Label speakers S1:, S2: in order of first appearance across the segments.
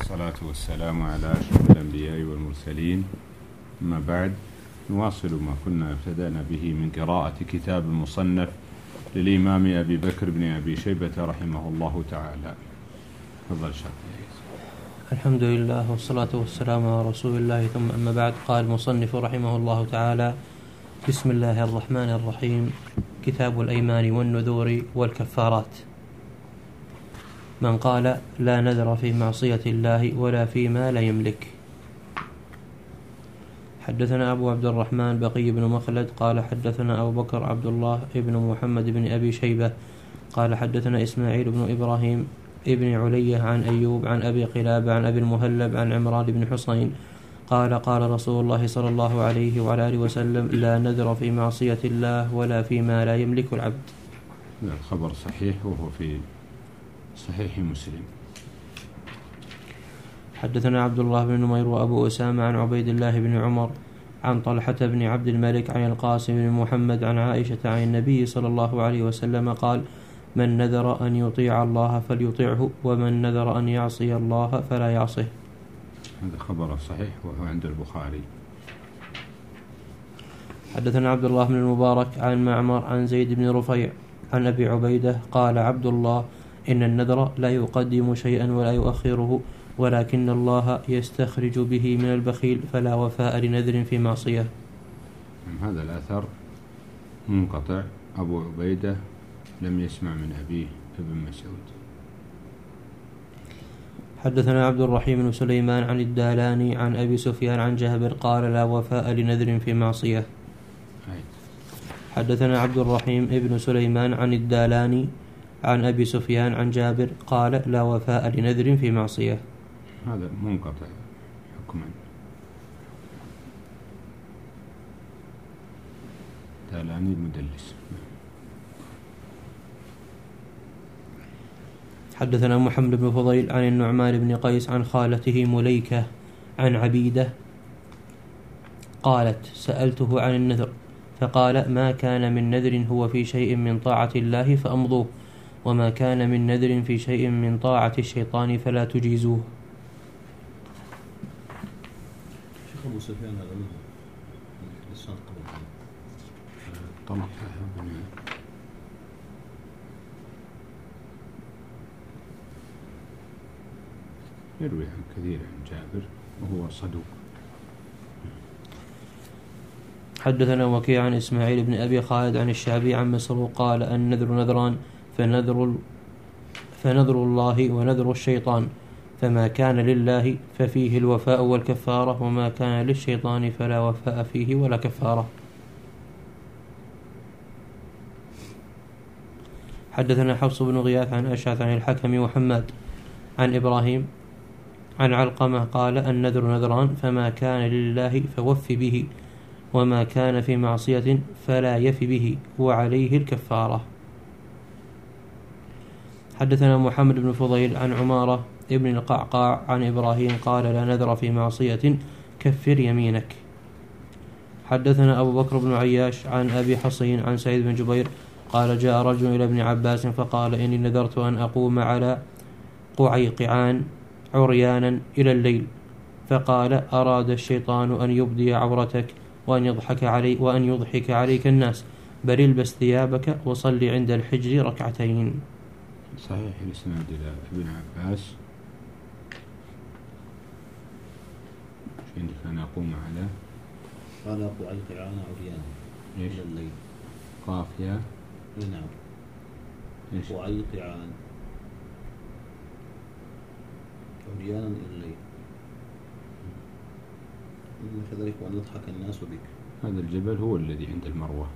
S1: والصلاة والسلام على أشرف الأنبياء والمرسلين. أما بعد، نواصل ما كنا ابتدأنا به من قراءة كتاب المصنف للإمام أبي بكر بن أبي شيبة رحمه الله تعالى. تفضل شيخ.
S2: الحمد لله والصلاة والسلام على رسول الله، ثم أما بعد. قال المصنف رحمه الله تعالى: بسم الله الرحمن الرحيم. كتاب الأيمان والنذور والكفارات. من قال: لا نذر في معصية الله ولا فيما لا يملك. حدثنا أبو عبد الرحمن بقي بن مخلد قال حدثنا أبو بكر عبد الله ابن محمد بن أبي شيبة قال حدثنا إسماعيل بن إبراهيم ابن علية عن أيوب عن أبي قلابة عن أبي المهلب عن عمران بن حصين قال: قال رسول الله صلى الله عليه وعلى آله وسلم: لا نذر في معصية الله ولا فيما لا يملك العبد.
S1: الخبر صحيح وهو في صحيح مسلم.
S2: حدثنا عبد الله بن نمير وأبو أسامة عن عبيد الله بن عمر عن طلحة بن عبد الملك عن القاسم بن محمد عن عائشة عن النبي صلى الله عليه وسلم قال: من نذر أن يطيع الله فليطيعه، ومن نذر أن يعصي الله فلا يعصيه.
S1: هذا خبر صحيح وهو عند البخاري.
S2: حدثنا عبد الله بن المبارك عن معمر عن زيد بن رفيع عن أبي عبيدة قال عبد الله: إن النذر لا يقدم شيئا ولا يؤخره، ولكن الله يستخرج به من البخيل، فلا وفاء لنذر في معصية.
S1: هذا الأثر منقطع. أبو عبيدة لم يسمع من أبيه ابن مسعود.
S2: حدثنا عبد الرحيم بن سليمان عن الدالاني عن أبي سفيان عن جابر قال: لا وفاء لنذر في معصية. حدثنا عبد الرحيم بن سليمان عن الدالاني عن أبي سفيان عن جابر قال: لا وفاء لنذر في معصية.
S1: هذا منقطع حكما. دالاني المدلس.
S2: حدثنا محمد بن فضيل عن النعمان بن قيس عن خالته مليكة عن عبيدة قالت: سألته عن النذر فقال: ما كان من نذر هو في شيء من طاعة الله فأمضوه، وما كان من نذر في شيء من طاعة الشيطان فلا تجيزوه.
S3: شيخ أبو سفيان هذا منه الإسناد قبل
S1: يروي عن كثير عن جابر وهو صدوق.
S2: حدثنا وكيع عن إسماعيل بن أبي خالد عن الشعبي عن مسروق قال: النذر نذران، فنذر الله ونذر الشيطان، فما كان لله ففيه الوفاء والكفارة، وما كان للشيطان فلا وفاء فيه ولا كفارة. حدثنا حفص بن غياث عن أشعث عن الحكم وحماد عن إبراهيم عن علقمة قال: النذر نذران، فما كان لله فوف به، وما كان في معصية فلا يف به، وعليه الكفارة. حدثنا محمد بن فضيل عن عمارة ابن القعقاع عن إبراهيم قال: لا نذر في معصية، كفر يمينك. حدثنا أبو بكر بن عياش عن أبي حصين عن سعيد بن جبير قال: جاء رجل إلى ابن عباس فقال: إني نذرت أن أقوم على قعيقعان عريانا إلى الليل، فقال: أراد الشيطان أن يبدي عورتك وأن يضحك عليك الناس، بل البس ثيابك وصل عند الحجر ركعتين.
S1: صحيح الإسناد إلى ابن عباس. عندك أن أقوم على
S3: قال قعيقعان عريانا إلى الليل.
S1: قافية.
S3: نعم. قعيقعان عريانا إلى الليل، كذلك وأن يضحك الناس بك.
S1: هذا الجبل هو الذي عند المروة.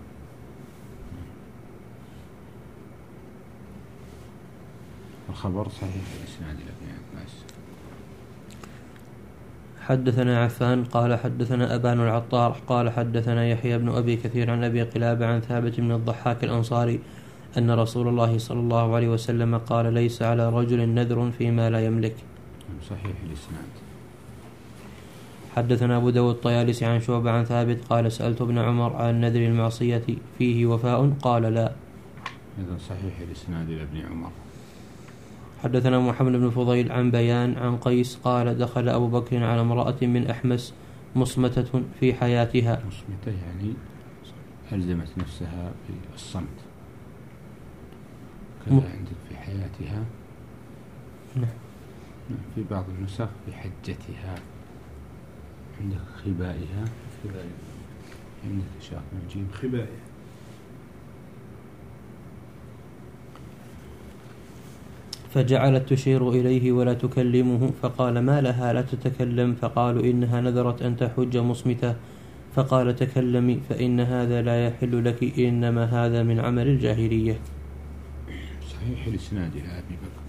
S1: الخبر صحيح الإسناد إلى ابن عباس.
S2: حدثنا عفان قال حدثنا أبان العطار قال حدثنا يحيى بن أبي كثير عن أبي قلابة عن ثابت بن الضحاك الأنصاري أن رسول الله صلى الله عليه وسلم قال: ليس على رجل نذر فيما لا يملك.
S1: صحيح الإسناد.
S2: حدثنا أبو داود الطيالسي عن شعبة عن ثابت قال: سألت ابن عمر عن نذر المعصية فيه وفاء قال: لا.
S1: هذا صحيح الإسناد إلى ابن عمر.
S2: حدثنا محمد بن فضيل عن بيان عن قيس قال دخل أبو بكر على امرأة من أحمس مصمتة في حياتها.
S1: مصمتة يعني ألزمت نفسها بالصمت، كذا عندك في حياتها.
S2: نعم.
S1: في بعض النسخ في حجتها، عندك خبائها، عندك شاف نجيب
S4: خبائها.
S2: فجعلت تشير إليه ولا تكلمه، فقال ما لها لا تتكلم؟ فقالوا إنها نذرت أن تحج مصمتة. فقال تكلمي فإن هذا لا يحل لك، إنما هذا من عمل الجاهلية.
S1: صحيح الإسناد إلى أبي بكر.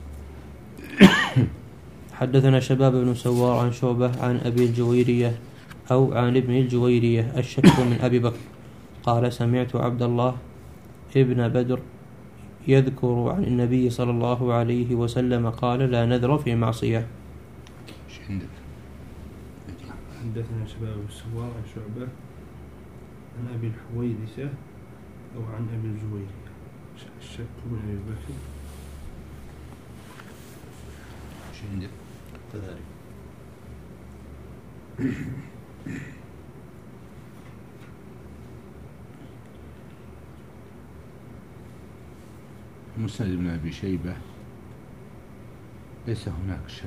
S2: حدثنا شباب بن سوار عن شعبة عن أبي الجويرية أو عن ابن الجويرية الشك من أبي بكر قال سمعت عبد الله ابن بدر يذكر عن النبي صلى الله عليه وسلم قال لا نذر في معصية.
S1: ايش عندك؟
S4: حدثنا شباب بن سوار عن شعبة عن أبي الحويرثة أو عن أبي الجويرية الشك من أبي بكر.
S1: ايش عندك؟
S3: كذلك.
S1: مسند بن أبي شيبة ليس هناك شك.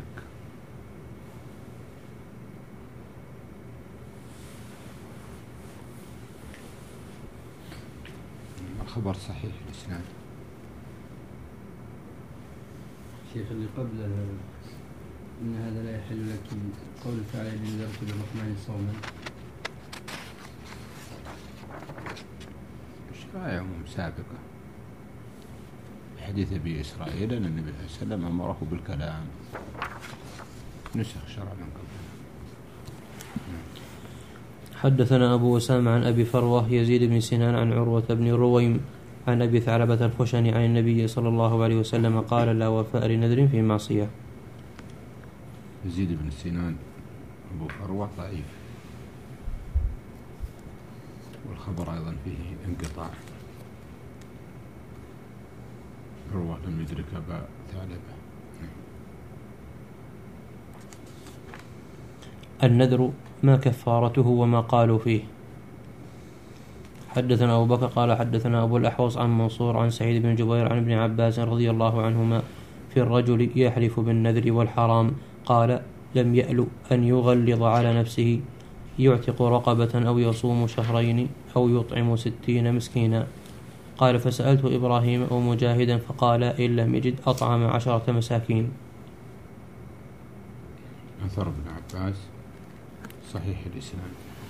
S1: الخبر صحيح الإسناد.
S5: شيخ اللي قبل إن هذا لا يحل لك قول تعالى إن نذرت للرحمن صوما.
S1: شرائع سابقة حديث أبي إسرائيل أن النبي صلى الله عليه وسلم أمره بالكلام، نسخ شرع من قبل.
S2: حدثنا أبو أسامة عن أبي فروة يزيد بن سنان عن عروة بن رويم عن أبي ثعلبة الخشني عن النبي صلى الله عليه وسلم قال لا وفاء لنذر في معصية.
S1: يزيد بن سنان أبو فروة ضعيف، والخبر أيضا فيه انقطاع، رواه لم يدرك أبا ثعلبة.
S2: النذر ما كفارته وما قالوا فيه. حدثنا أبو بكر قال حدثنا أبو الأحوص عن منصور عن سعيد بن جبير عن ابن عباس رضي الله عنهما في الرجل يحلف بالنذر والحرام قال لم يأل أن يغلظ على نفسه يعتق رقبة أو يصوم شهرين أو يطعم 60 مسكينا. قال فسألت إبراهيم أو مجاهدا فقال إن لم يجد أطعم 10 مساكين.
S1: أثر ابن عباس صحيح الإسلام.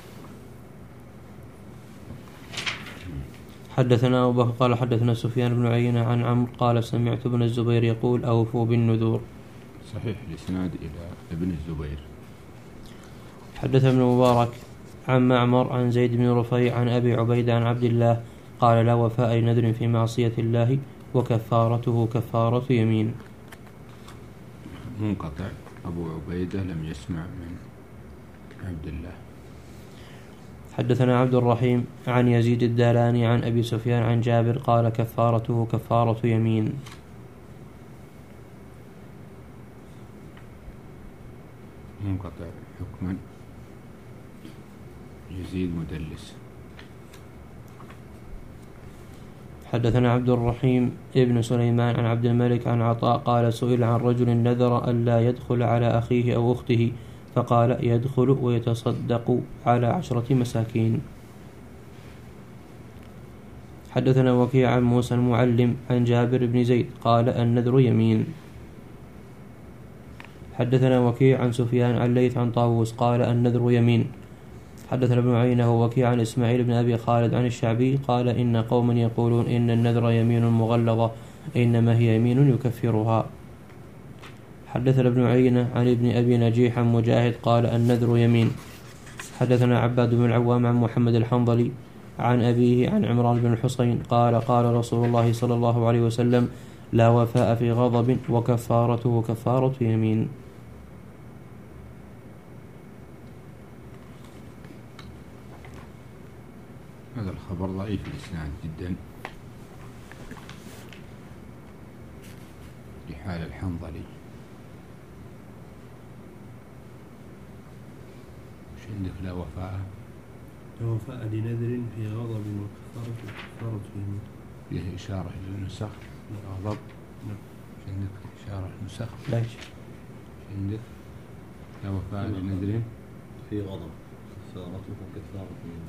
S2: حدثنا أبو بكر قال حدثنا سفيان بن عيينة عن عمرو قال سمعت ابن الزبير يقول أوفوا بالنذور.
S1: صحيح الإسناد إلى ابن الزبير.
S2: حدث ابن مبارك عن معمر عن زيد بن رفيع عن أبي عبيدة عن عبد الله قال لا وفاء لنذر في معصية الله وكفارته كفارة يمين.
S1: منقطع. أبو عبيدة لم يسمع من عبد الله.
S2: حدثنا عبد الرحيم عن يزيد الدالاني عن أبي سفيان عن جابر قال كفارته كفارة يمين.
S1: منقطع حكما، يزيد مدلس.
S2: حدثنا عبد الرحيم ابن سليمان عن عبد الملك عن عطاء قال سئل عن رجل نذر ألا يدخل على أخيه أو أخته فقال يدخل ويتصدق على 10 مساكين. حدثنا وكيع عن موسى المعلم عن جابر بن زيد قال النذر يمين. حدثنا وكيع عن سفيان عن ليث عن طاووس قال النذر يمين. حدثنا ابن عيينة ووكيع عن إسماعيل بن أبي خالد عن الشعبي قال إن قوما يقولون إن النذر يمين مغلظة إنما هي يمين يكفرها. حدثنا ابن عيينة عن ابن أبي نجيح عن مجاهد قال النذر يمين. حدثنا عباد بن العوام عن محمد الحنظلي عن أبيه عن عمران بن الحصين قال قال رسول الله صلى الله عليه وسلم لا وفاء في غضب وكفارته كفارة يمين.
S1: هذا الخبر ضعيف الإسناد جدا حال الحنظلي وش عندك؟ لا وفاء
S4: لنذر في غضب وكفارة يمين.
S1: فيه إشارة إلى النسخ الغضب.
S4: نعم.
S1: وش عندك؟ إشارة النسخ.
S2: لا
S1: وش عندك؟ لا وفاء لنذر
S3: في غضب كفارته كفارة يمين.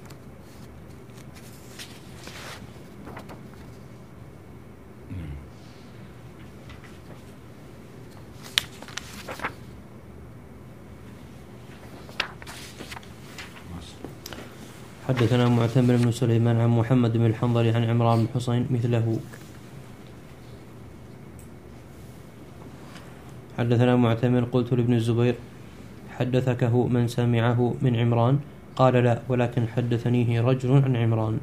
S2: حدثنا معتمر بن سليمان عن محمد بن الحنظلي عن عمران بن حسين مثله. حدثنا معتمر قلت لابن الزبير حدثكه من سمعه من عمران؟ قال لا، ولكن حدثنيه رجل عن عمران.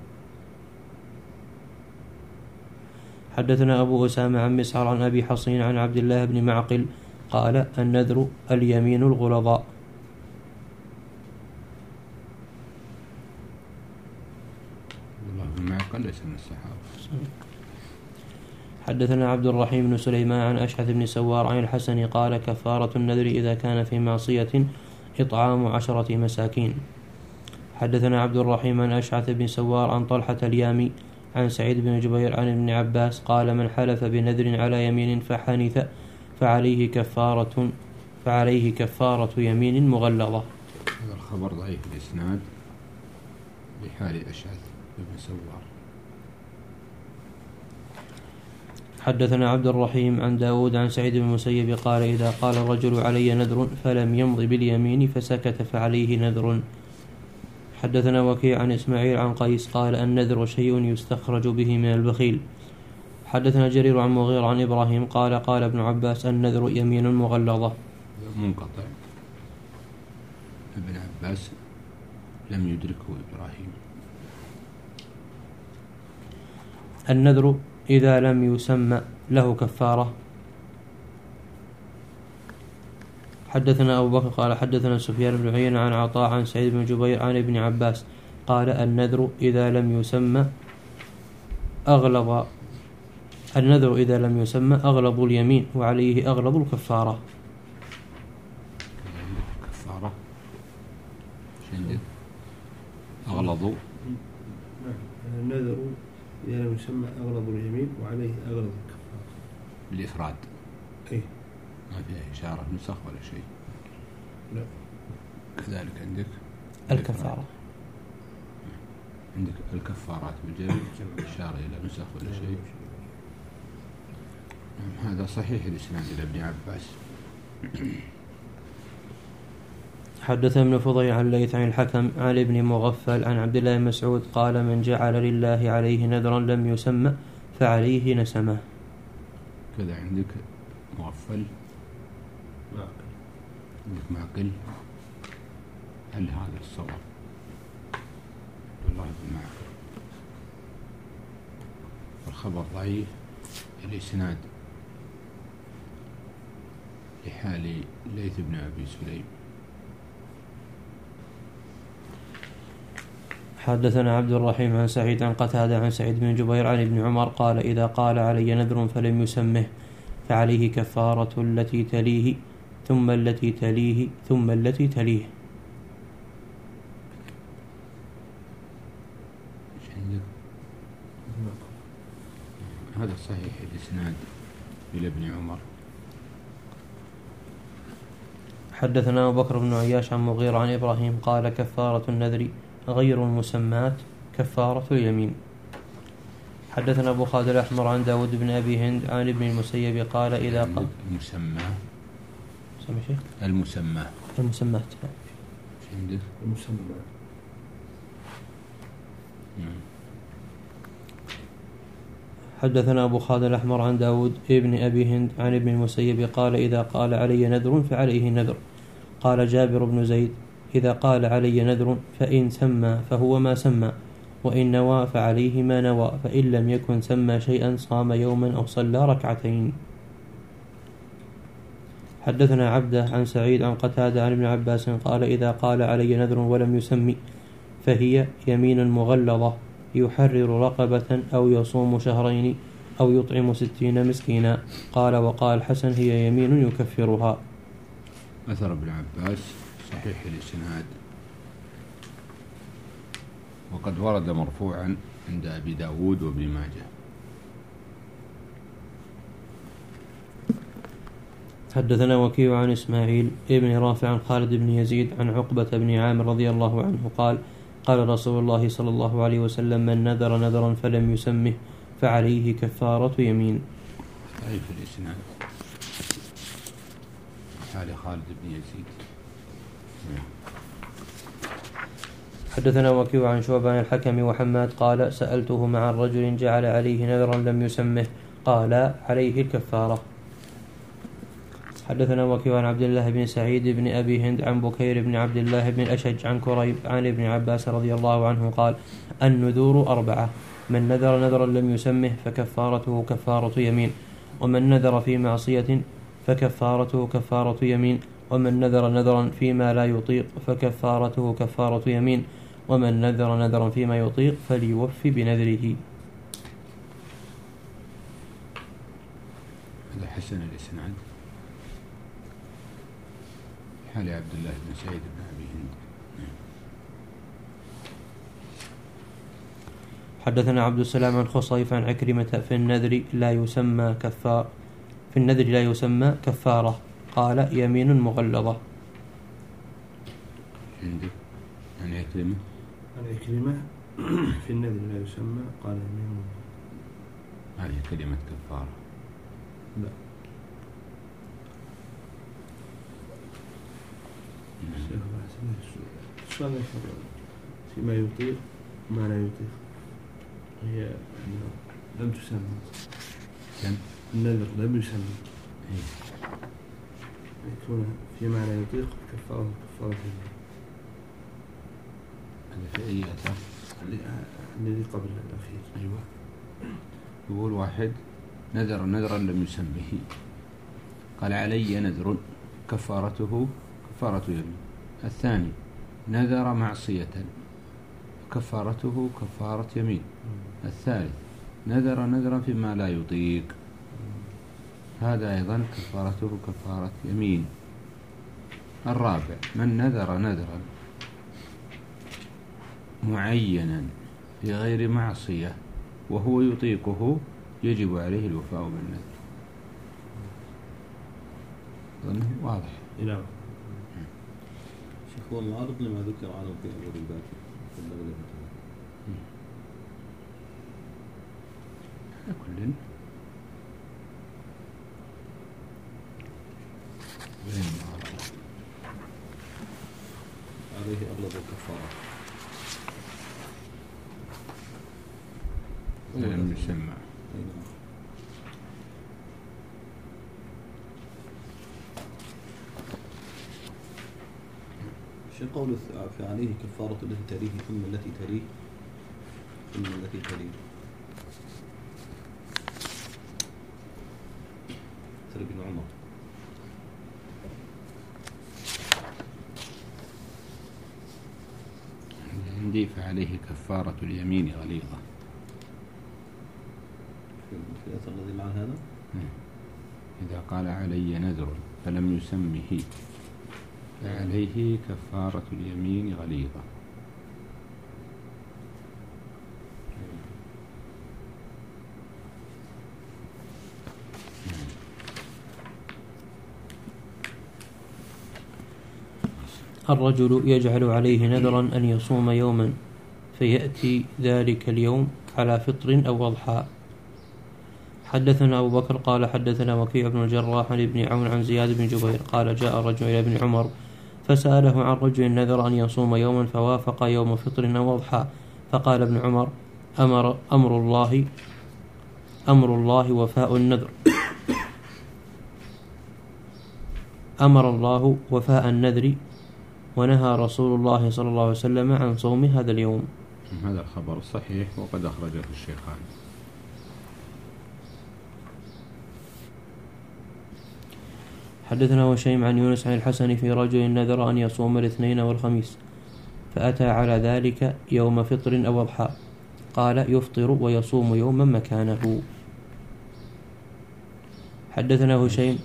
S2: حدثنا أبو أسامة عن مسعر عن أبي حصين عن عبد الله بن معقل قال النذر اليمين الغلظاء.
S1: معقل ليس من الصحابة.
S2: حدثنا عبد الرحيم بن سليمان عن أشعث بن سوار عن الحسن قال كفارة النذر إذا كان في معصية إطعام 10 مساكين. حدثنا عبد الرحيم عن أشعث بن سوار عن طلحة اليامي عن سعيد بن جبير عن ابن عباس قال من حلف بنذر على يمين فحنث فعليه كفارة يمين مغلظة.
S1: هذا الخبر ضعيف الإسناد بحال أشعث بن سوار.
S2: حدثنا عبد الرحيم عن داود عن سعيد بن المسيب قال إذا قال الرجل علي نذر فلم يمض باليمين فسكت فعليه نذر. حدثنا وكيع عن إسماعيل عن قيس قال النذر شيء يستخرج به من البخيل. حدثنا جرير عن مغير عن إبراهيم قال قال ابن عباس النذر يمين مغلظة.
S1: منقطع. ابن عباس لم يدركه إبراهيم.
S2: النذر إذا لم يسمى له كفارة. حدثنا أبو بكر قال حدثنا سفيان بن عيينة عن عطاء عن سعيد بن جبير عن ابن عباس قال النذر إذا لم يسمى أغلب اليمين وعليه أغلب الكفارة.
S1: كفارة شندد أغلظ.
S4: النذر إذا لم يسمى أغلظ اليمين وعليه أغلظ الكفارة
S1: بالإفراد.
S4: أي
S1: ما فيها إشارة نسخ ولا شيء.
S4: لا.
S1: كذلك عندك
S2: الكفارة.
S1: عندك الكفارات بالجمع إشارة إلى نسخ ولا شيء. هذا صحيح الإسناد إلى ابن عباس.
S2: حدث ابن فضيل عن ليث عن الحكم عن ابن مغفل عن عبد الله بن مسعود قال من جعل لله عليه نذرا لم يسمى فعليه نسمه.
S1: كذا عندك مغفل عندك معقل. هل هذا الصواب؟ والله بن معقل. والخبر ضعيف الإسناد لحال ليث بن أبي سليم.
S2: حدثنا عبد الرحيم عن سعيد عن قتادة عن سعيد بن جبير عن ابن عمر قال إذا قال علي نذر فلم يسمه فعليه كفارة التي تليه ثم التي تليه ثم التي تليه.
S1: هذا صحيح الإسناد إلى ابن عمر.
S2: حدثنا أبو بكر بن عياش عن مغير عن إبراهيم قال كفارة النذر غير المسمات كفارة اليمين. حدثنا أبو خالد الأحمر عن داود بن أبي هند عن ابن المسيب قال إذا قال المسمات حدثنا أبو خالد الأحمر عن داود ابن أبي هند عن ابن المسيب قال إذا قال علي نذر فعليه نذر. قال جابر بن زيد إذا قال علي نذر فإن سمى فهو ما سمى وإن نوى فعليه ما نوى فإن لم يكن سمى شيئا صام يوما أو صلى ركعتين. حدثنا عبده عن سعيد عن قتادة عن ابن عباس قال إذا قال علي نذر ولم يسمي فهي يمين مغلظة يحرر رقبة أو يصوم شهرين أو يطعم 60 مسكينا. قال وقال الحسن هي يمين يكفرها.
S1: أثر ابن عباس صحيح الإسناد، وقد ورد مرفوعا عند أبي داود وابن ماجه.
S2: حدثنا وكيع عن إسماعيل ابن رافع عن خالد بن يزيد عن عقبة بن عامر رضي الله عنه قال قال رسول الله صلى الله عليه وسلم من نذر نذرا فلم يسمه فعليه كفارة يمين.
S1: صحيح الإسناد حال خالد بن يزيد.
S2: حدثنا وكيع عن شعبة عن الحكم وحماد قال سألته مع رجل جعل عليه نذرا لم يسمه قال عليه الكفارة. حدثنا وكيع عن عبد الله بن سعيد بن أبي هند عن بكير بن عبد الله بن الأشج عن كريب عن ابن عباس رضي الله عنه قال النذور 4: من نذر نذرا لم يسمه فكفارته كفارة يمين، ومن نذر في معصية فكفارته كفارة يمين، ومن نذر نذرا فيما لا يطيق فكفارته كفارة يمين، ومن نذر نذرا فيما يطيق فليوفي بنذره.
S1: هذا حسن الإسناد حال عبد الله بن سعيد بن أبي هند.
S2: حدثنا عبد السلام عن خصيف عن عكرمة في النذر لا يسمى كفارة قال يمين مغلظة.
S1: عندك عن عكرمة
S4: في النذر لا يسمى قال يمين.
S1: هذه كلمة كفارة.
S4: لا فيما يطيق ما لا يطيق هي لم تسمى. النذر لم يسمى يكون فيما لا يطيق كفارة يمين.
S1: هذا في أي أثر؟
S4: الذي قبل الأخير.
S1: أيوة. يقول واحد نذر نذرا لم يسمه قال علي نذر كفارته كفارة يمين. الثاني نذر معصية كفارته كفارة يمين. الثالث نذر نذرا فيما لا يطيق، هذا أيضا كفارته كفارة يمين. الرابع من نذر نذرا معينا في غير معصية وهو يطيقه يجب عليه الوفاء بالنذر. أظنه واضح.
S4: نعم.
S3: شيخ هو المعارض لما ذكر عنه في أمر الباكر في النبي
S1: على كل
S3: عليه أغلب الكفارة
S1: لم يسمى.
S3: شو قول فعليه كفارة التي تليه ثم التي تليه ثم التي تليه بن عمر.
S1: عندي فعليه كفارة اليمين غليظة
S3: في الأثر الذي مع هذا.
S1: إذا قال علي نذر فلم يسمه فعليه كفارة اليمين غليظة.
S2: الرجل يجعل عليه نذرا أن يصوم يوما فيأتي ذلك اليوم على فطر أو أضحى. حدثنا أبو بكر قال حدثنا وكيع بن الجراح عن ابن عون عن زياد بن جبير قال جاء رجل إلى ابن عمر فسأله عن رجل نذر أن يصوم يوما فوافق يوم فطر أو أضحى، فقال ابن عمر أمر الله وفاء النذر، أمر الله وفاء النذر، ونهى رسول الله صلى الله عليه وسلم عن صوم هذا اليوم.
S1: هذا الخبر صحيح وقد أخرجه الشيخان.
S2: حدثنا هشيم عن يونس عن الحسن في رجل نذر أن يصوم الاثنين والخميس فأتى على ذلك يوم فطر أو أضحى، قال يفطر ويصوم يوما مكانه. حدثنا هشيم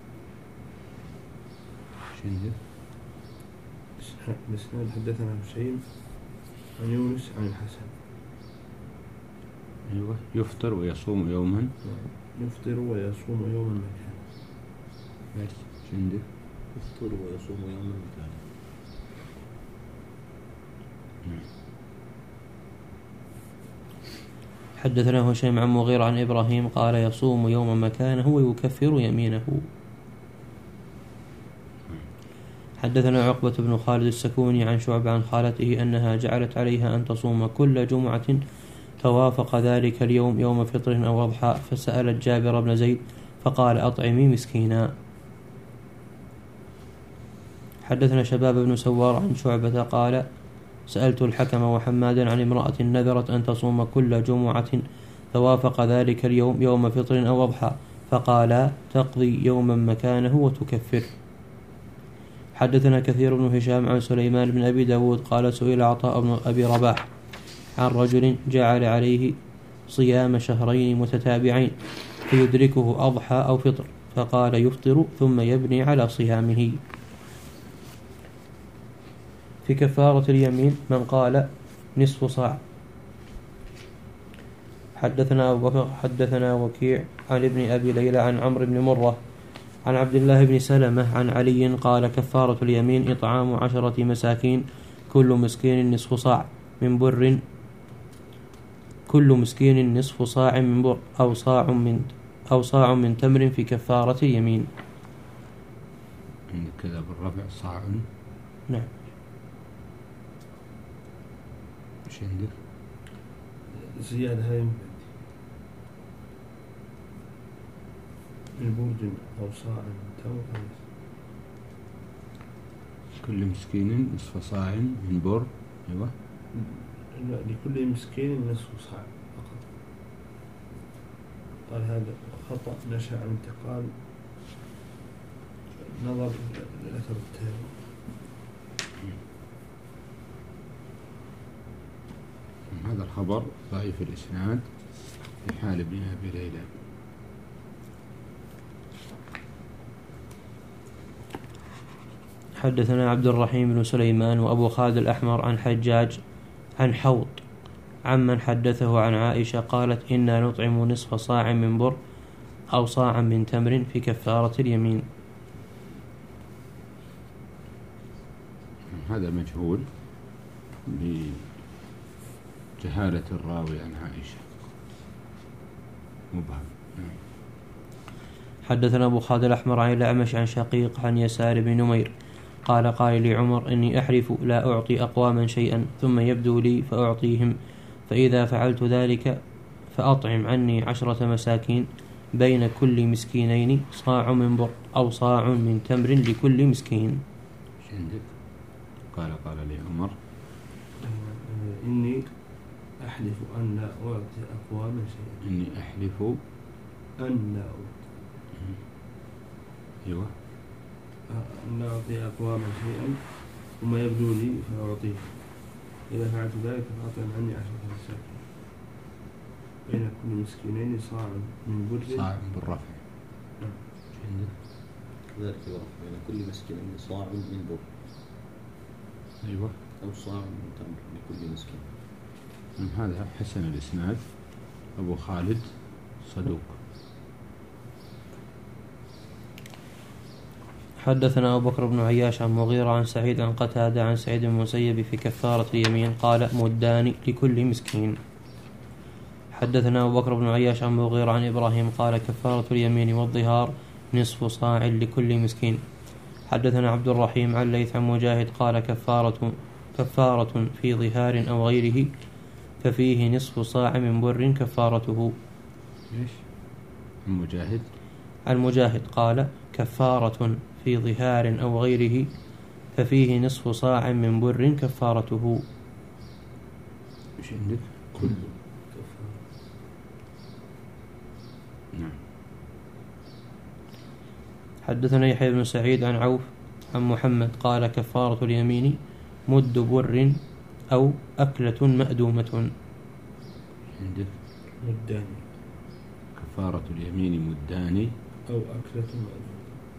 S1: شندر.
S4: الإسناد حدثنا هشيم عن يونس عن الحسن.
S1: أيوة. يفطر ويصوم يوما.
S4: يفطر ويصوم يوما مكانه.
S1: بس شندر.
S3: يفطر ويصوم يوما مكانه.
S2: حدثنا هشيم عن مغيرة عن إبراهيم قال يصوم يوما مكانه ويكفر يمينه. حدثنا عقبة بن خالد السكوني عن شعبة عن خالته أنها جعلت عليها أن تصوم كل جمعة فوافق ذلك اليوم يوم فطر أو أضحى، فسألت جابر بن زيد فقال أطعمي مسكينا. حدثنا شباب بن سوار عن شعبة قال سألت الحكم وحمادا عن امرأة نذرت أن تصوم كل جمعة فوافق ذلك اليوم يوم فطر أو أضحى، فقال تقضي يوما مكانه وتكفر. حدثنا كثير بن هشام عن سليمان بن أبي داود قال سئل عطاء بن أبي رباح عن رجل جعل عليه صيام شهرين متتابعين فيدركه أضحى أو فطر، فقال يفطر ثم يبني على صيامه. في كفارة اليمين من قال نصف صاع. حدثنا أبو بكر حدثنا وكيع عن ابن أبي ليلى عن عمرو بن مرة عن عبد الله بن سلمة عن علي قال كفارة اليمين إطعام 10 مساكين كل مسكين نصف صاع من بر، كل مسكين نصف صاع من بر أو صاع من تمر في كفارة اليمين.
S1: عندك كذا بالرفع صاع.
S2: نعم.
S1: شندر.
S4: زيادة هاي من برج أو صاع من تمر.
S1: كل مسكين نصف صاع من بر. أيوة.
S4: لا، لكل مسكين نصف صاع فقط. قال هذا خطأ نشأ عن انتقال نظر الأثر التالي.
S1: هذا الخبر ضعيف الإسناد في حال ابن أبي ليلى.
S2: حدثنا عبد الرحيم بن سليمان وأبو خالد الأحمر عن حجاج عن حوط عمن حدثه عن عائشة قالت إنا نطعم نصف صاع من بر أو صاعا من تمر في كفارة اليمين.
S1: هذا مجهول بجهالة الراوي عن عائشة، مبهم.
S2: حدثنا أبو خالد الأحمر عن الأعمش عن شقيق عن يسار بن نمير قال لي عمر إني أحلف لا أعطي أقواما شيئا ثم يبدو لي فأعطيهم، فإذا فعلت ذلك فأطعم عني 10 مساكين بين كل مسكينين صاع من بر أو صاع من تمر لكل مسكين.
S1: شندك. قال لي عمر
S4: إني أحلف أن لا أعطي أقواما شيئا.
S1: إني أحلف
S4: أن لا أعطي.
S1: أيوة.
S4: أن لا أعطي أقواما شيئا ثم يبدو لي فأعطيه، إذا فعلت ذلك فأطعم عني 10 مساكين بين كل مسكينين صاع من بر.
S1: صاع بالرفع. شندك.
S3: كذلك يعرف بين كل مسكين صاع من بر.
S1: أيوة.
S3: أو صاع من تمر لكل مسكين.
S1: من هذا حسن الإسناد. أبو خالد صدوق.
S2: حدثنا أبو بكر بن عياش عن مغيرة عن سعيد عن قتادة عن سعيد بن المسيب في كفارة اليمين قال مدان لكل مسكين. حدثنا أبو بكر بن عياش عن مغيرة عن إبراهيم قال كفارة اليمين والظهار نصف صاع لكل مسكين. حدثنا عبد الرحيم عن ليث عن مجاهد قال كفارة في ظهار أو غيره ففيه نصف صاع من بر كفارته.
S1: إيش؟ المجاهد.
S2: عن مجاهد قال كفارة في ظهار أو غيره ففيه نصف صاع من بر كفارته.
S1: إيش عندك؟
S3: كل
S1: نعم.
S2: حدثنا يحيى بن سعيد عن عوف عن محمد قال كفارة اليمين مد بر أو أكلة مأدومة.
S1: عندك
S4: مدان.
S1: كفارة اليمين مدان
S4: أو أكلة مأجورة.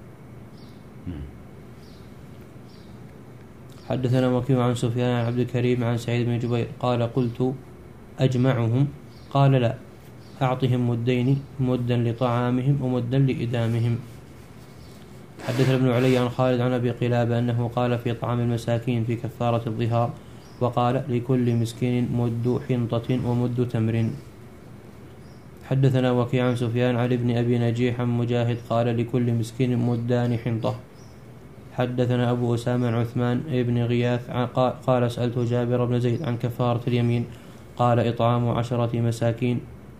S2: حدثنا وكيع عن سفيان عن عبد الكريم عن سعيد بن جبير قال قلت أجمعهم قال لا أعطهم مدين مدا لطعامهم ومدا لإدامهم. حدثنا ابن علي عن خالد عن أبي قلابة أنه قال في طعام المساكين في كفارة الظهار وقال لكل مسكين مد حنطة ومد تمر. حدثنا وكيع عن سفيان عن ابن أبي نجيح عن مجاهد قال لكل مسكين مدان حنطة. حدثنا أبو أسامة عن عثمان بن غياث قال سألت جابر بن زيد عن كفارة اليمين قال إطعام 10 مساكين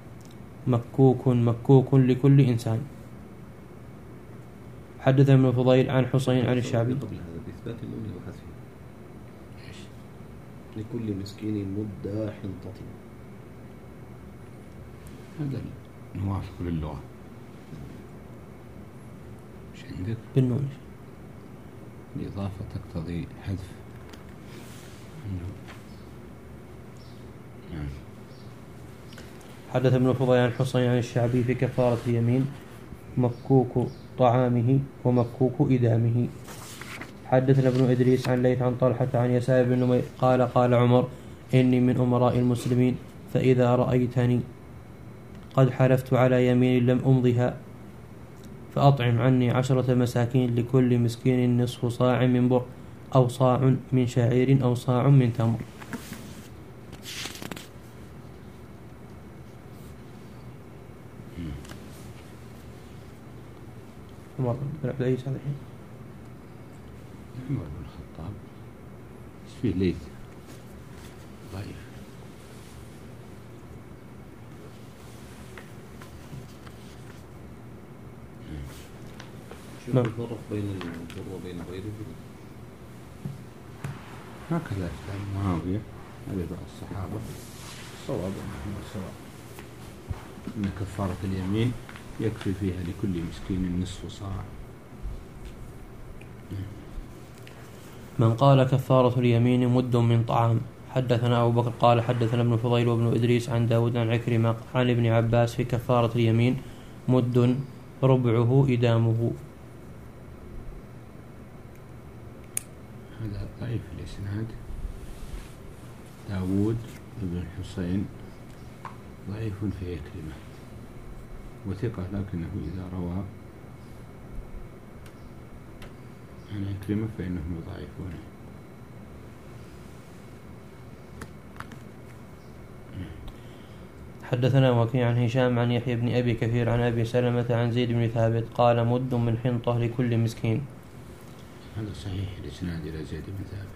S2: مكوك لكل إنسان. حدثنا ابن فضيل عن حسين عن الشعبي
S3: قبل هذا بإثبات النون وحذفها لكل مسكين مد حنطة.
S1: هذا موافق للغة. ايش عندك؟
S2: بالنون
S1: الإضافة تقتضي حذف. نعم.
S2: حدث ابن فضيل عن حسين عن الشعبي في كفارة اليمين مكوك طعامه ومكوك إدامه. حدثنا ابن إدريس عن ليث عن طلحة عن يسار بن نمير قال عمر إني من أمراء المسلمين فإذا رأيتني قد حلفت على يمين لم أمضها فأطعم عني 10 مساكين لكل مسكين نصف صاع من بر أو صاع من شعير أو صاع من تمر. عمر بن عبد العزيز هذا الحين
S1: عمر بن الخطاب ايش فيه ليث ضعيف.
S3: شوف الفرق بين البر وبين غيره.
S1: هكذا كلام معاوية هذا بعض الصحابة الصواب أنه سواء أن كفارة اليمين يكفي فيها لكل مسكين نصف صاع.
S2: من قال كفارة اليمين مد من طعام. حدثنا أبو بكر قال حدثنا ابن فضيل وابن إدريس عن داود عن عكرمة عن ابن عباس في كفارة اليمين مد ربعه إدامه.
S1: هذا ضعيف الإسناد. داود بن الحسين ضعيف في عكرمة وثقة لكنه إذا روى عن عكرمة فإنهم يضعفونه.
S2: حدثنا وكيع عن هشام عن يحيى بن أبي كثير عن أبي سلمة عن زيد بن ثابت قال مد من حنطة لكل مسكين.
S1: هذا صحيح الإسناد إلى زيد بن ثابت.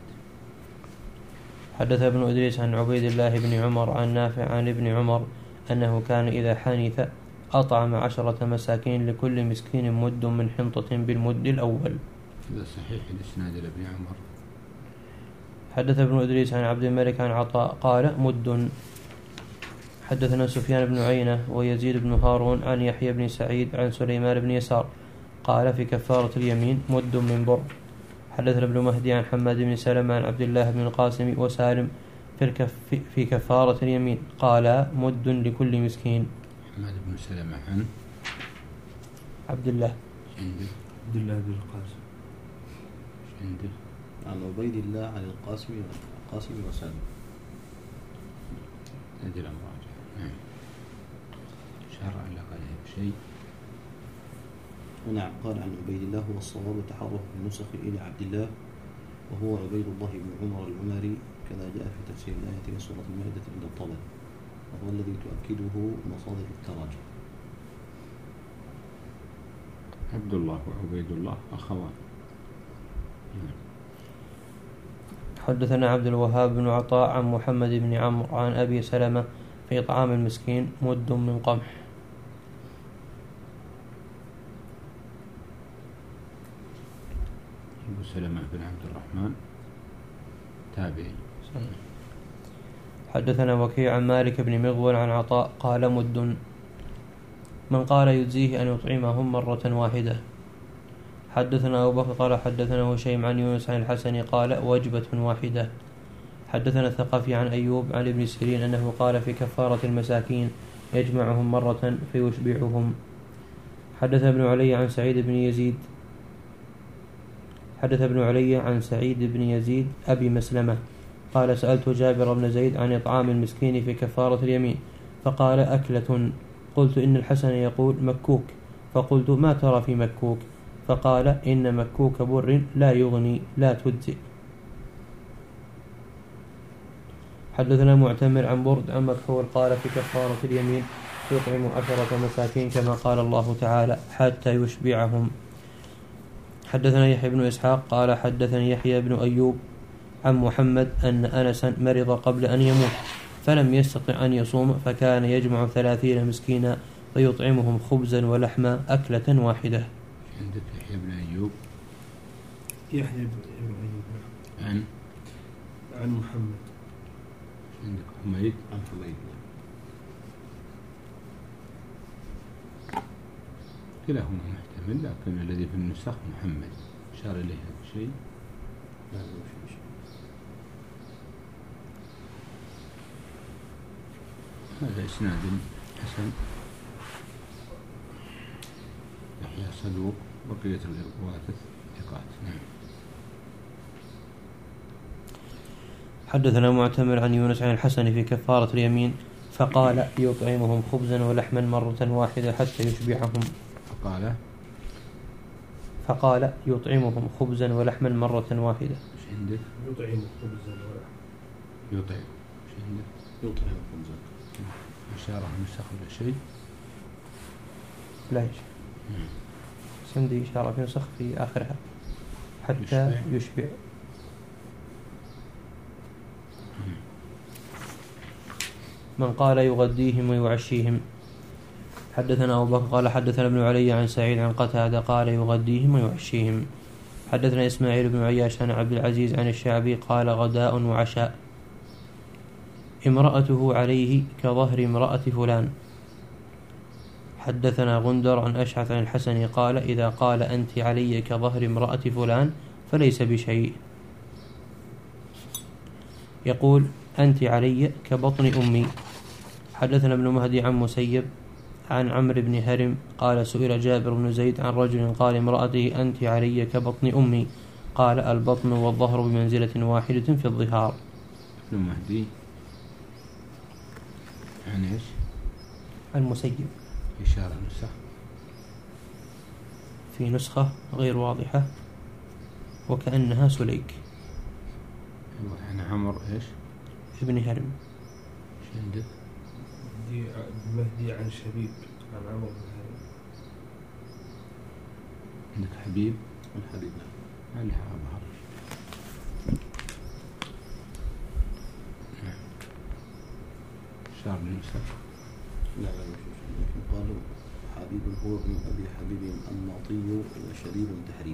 S2: حدث ابن إدريس عن عبيد الله بن عمر عن نافع عن ابن عمر أنه كان إذا حنث أطعم 10 مساكين لكل مسكين مد من حنطة بالمد الأول.
S1: هذا صحيح الإسناد إلى ابن عمر.
S2: حدث ابن إدريس عن عبد الملك عن عطاء قال مد. حدثنا سفيان بن عيينة ويزيد بن هارون عن يحيى بن سعيد عن سليمان بن يسار قال في كفارة اليمين مد من بر. حدثنا ابن مهدي عن حماد بن سلمة عن عبد الله بن القاسم وسالم في كفارة اليمين قال مد لكل مسكين.
S1: حماد بن سلمة عن
S2: عبد الله
S4: عبد الله بن القاسم
S1: عندك
S3: عن عبيد الله عن القاسم وسالم.
S1: هذه المراجعة. نعم. شرع لغير شيء.
S3: ونعم قال عن عبيد الله والصواب تحرف النسخ إلى عبد الله وهو عبيد الله بن عمر العمري كما جاء في تفسير الآية من سورة المائدة عند الطبري وهو الذي تؤكده مصادر التراجم.
S1: عبد الله وعبيد الله أخوان.
S2: حدثنا عبد الوهاب بن عطاء عن محمد بن عمرو عن أبي سلمة في طعام المسكين مد من قمح.
S1: أبو سلمة بن عبد الرحمن تابعي.
S2: حدثنا وكيع عن مالك بن مغول عن عطاء قال مد. من قال يجزيه أن يطعمهم مرة واحدة. حدثنا أبو بكر قال حدثنا هشيم عن يونس عن الحسن قال وجبة واحدة. حدثنا الثقفي عن أيوب عن ابن سيرين أنه قال في كفارة المساكين يجمعهم مرة فيشبعهم. حدث ابن علي عن سعيد بن يزيد أبي مسلمة قال سألت جابر بن زيد عن إطعام المسكين في كفارة اليمين فقال أكلة. قلت إن الحسن يقول مكوك، فقلت ما ترى في مكوك؟ فقال إن مكوك بر لا يغني لا تجزئ. حدثنا معتمر عن برد عن مكحول قال في كفارة اليمين يطعم 10 مساكين كما قال الله تعالى حتى يشبعهم. حدثنا يحيى بن إسحاق قال حدثني يحيى بن أيوب عن محمد أن أنسا مرض قبل أن يموت فلم يستطع أن يصوم فكان يجمع 30 مسكينا فيطعمهم خبزا ولحما أكلة واحدة.
S1: عندك يحيى بن أيوب
S4: عن محمد.
S1: عندك حميد
S3: عن حميد.
S1: كلاهما محتمل، لكن الذي في النسخ محمد أشار إليه هذا الشيء.
S3: لا مش
S1: هذا إسناد حسن. يحيى صدوق بقية الرواة ثقات. نعم.
S2: حدثنا معتمر عن يونس عن الحسن في كفارة اليمين فقال يطعمهم خبزا ولحما مرة واحدة حتى يشبعهم. فقال يطعمهم خبزا ولحما مرة واحدة.
S1: ايش عندك؟
S4: يطعم خبزا ولحما.
S1: يطعم. ايش عندك؟
S3: يطعم خبزا.
S1: إشارة نسخ ولا شيء؟
S2: لا شيء. عندي إشارة في نسخ في آخرها حتى يشبع. من قال يغديهم ويعشيهم. حدثنا أبو بكر قال حدثنا ابن علي عن سعيد عن قتادة قال يغديهم ويعشيهم. حدثنا إسماعيل بن عياش عن عبد العزيز عن الشعبي قال غداء وعشاء امرأته عليه كظهر امرأة فلان. حدثنا غندر عن أشعث عن الحسن قال إذا قال أنت علي كظهر امرأة فلان فليس بشيء. يقول أنت علي كبطن أمي. حدثنا ابن مهدي عن مسيب عن عمرو بن هرم قال سئل جابر بن زيد عن رجل قال امرأته أنت علي كبطن أمي قال البطن والظهر بمنزلة واحدة في الظهار.
S1: ابن مهدي عن ايش؟
S2: عن مسيب.
S1: إشارة نسخ
S2: في نسخة غير واضحة وكأنها سليك.
S1: عن عمر ايش؟
S2: ابن هرم.
S1: ايش عندك؟
S4: مهدي عن شبيب عن عمر بن هرم.
S1: عندك حبيب؟
S3: عن حبيب.
S1: ما لها أظهر. شعر النسخ.
S3: لا لكن قالوا حبيب هو ابن أبي حبيب الناطي وشبيب تحريف.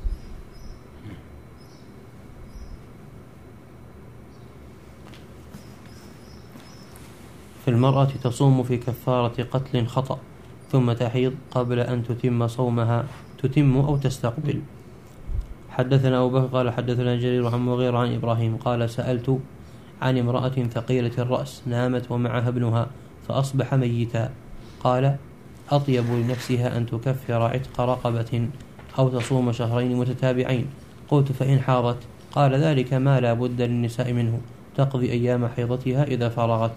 S2: في المرأة تصوم في كفارة قتل خطأ ثم تحيض قبل أن تتم صومها تتم أو تستقبل. حدثنا أبو بكر قال حدثنا جرير عن مغيرة عن إبراهيم قال سألت عن امرأة ثقيلة الرأس نامت ومعها ابنها فأصبح ميتا قال أطيب لنفسها أن تكفر عتق رقبة أو تصوم 2 متتابعين. قلت فإن حاضت؟ قال ذلك ما لا بد للنساء منه تقضي أيام حيضتها إذا فرغت.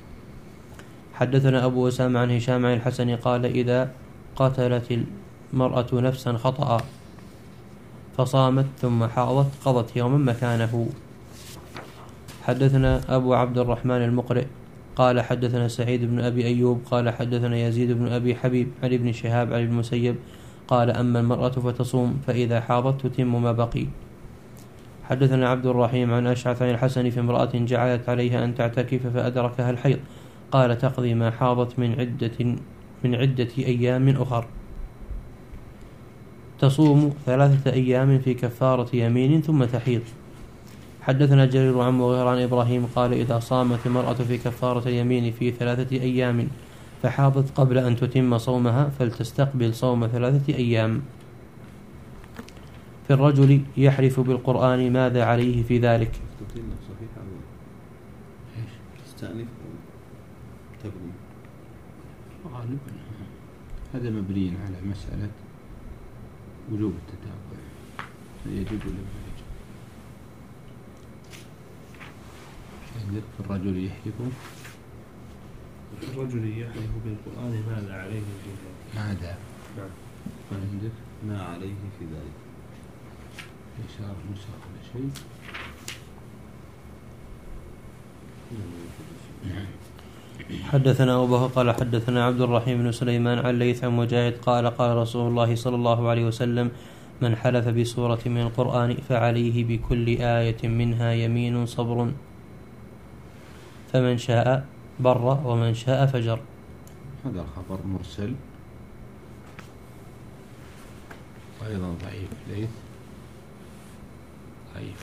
S2: حدثنا أبو أسامة عن هشام عن الحسن قال إذا قتلت المرأة نفسا خطأ فصامت ثم حاضت قضت يوما مكانه. حدثنا أبو عبد الرحمن المقرئ قال حدثنا سعيد بن أبي أيوب قال حدثنا يزيد بن أبي حبيب عن ابن شهاب عن المسيب قال أما المرأة فتصوم فإذا حاضت تتم ما بقي. حدثنا عبد الرحيم عن أشعث عن الحسن في امرأة جعلت عليها أن تعتكف فأدركها الحيض قال تقضي ما حاضت من عدة أيام أخر تصوم 3 أيام في كفارة يمين ثم تحيض. حدثنا جرير عن مغيرة عن إبراهيم قال إذا صامت المرأة في كفارة اليمين في 3 أيام فحاضت قبل أن تتم صومها فلتستقبل صوم 3 أيام. في الرجل يحلف بالقرآن ماذا عليه في ذلك؟
S3: تقيم صحيحة أو تستأنف أو تبني؟
S1: غالبا هذا مبني على مسألة وجوب التتابع، يجب ولا ما يجب؟ عندك في الرجل يحلف،
S4: الرجل يحلف بالقرآن ماذا عليه في ذلك؟
S1: ماذا؟
S4: نعم.
S1: عندك
S3: ما عليه في ذلك.
S1: إشارة نسخ ولا شيء؟
S2: حدثنا أبو بكر قال حدثنا عبد الرحيم بن سليمان عن ليث عن مجاهد قال قال رسول الله صلى الله عليه وسلم: من حلف بسورة من القرآن فعليه بكل آية منها يمين صبر، فمن شاء بر ومن شاء فجر.
S1: هذا الخبر مرسل وأيضا ضعيف. ليث ضعيف.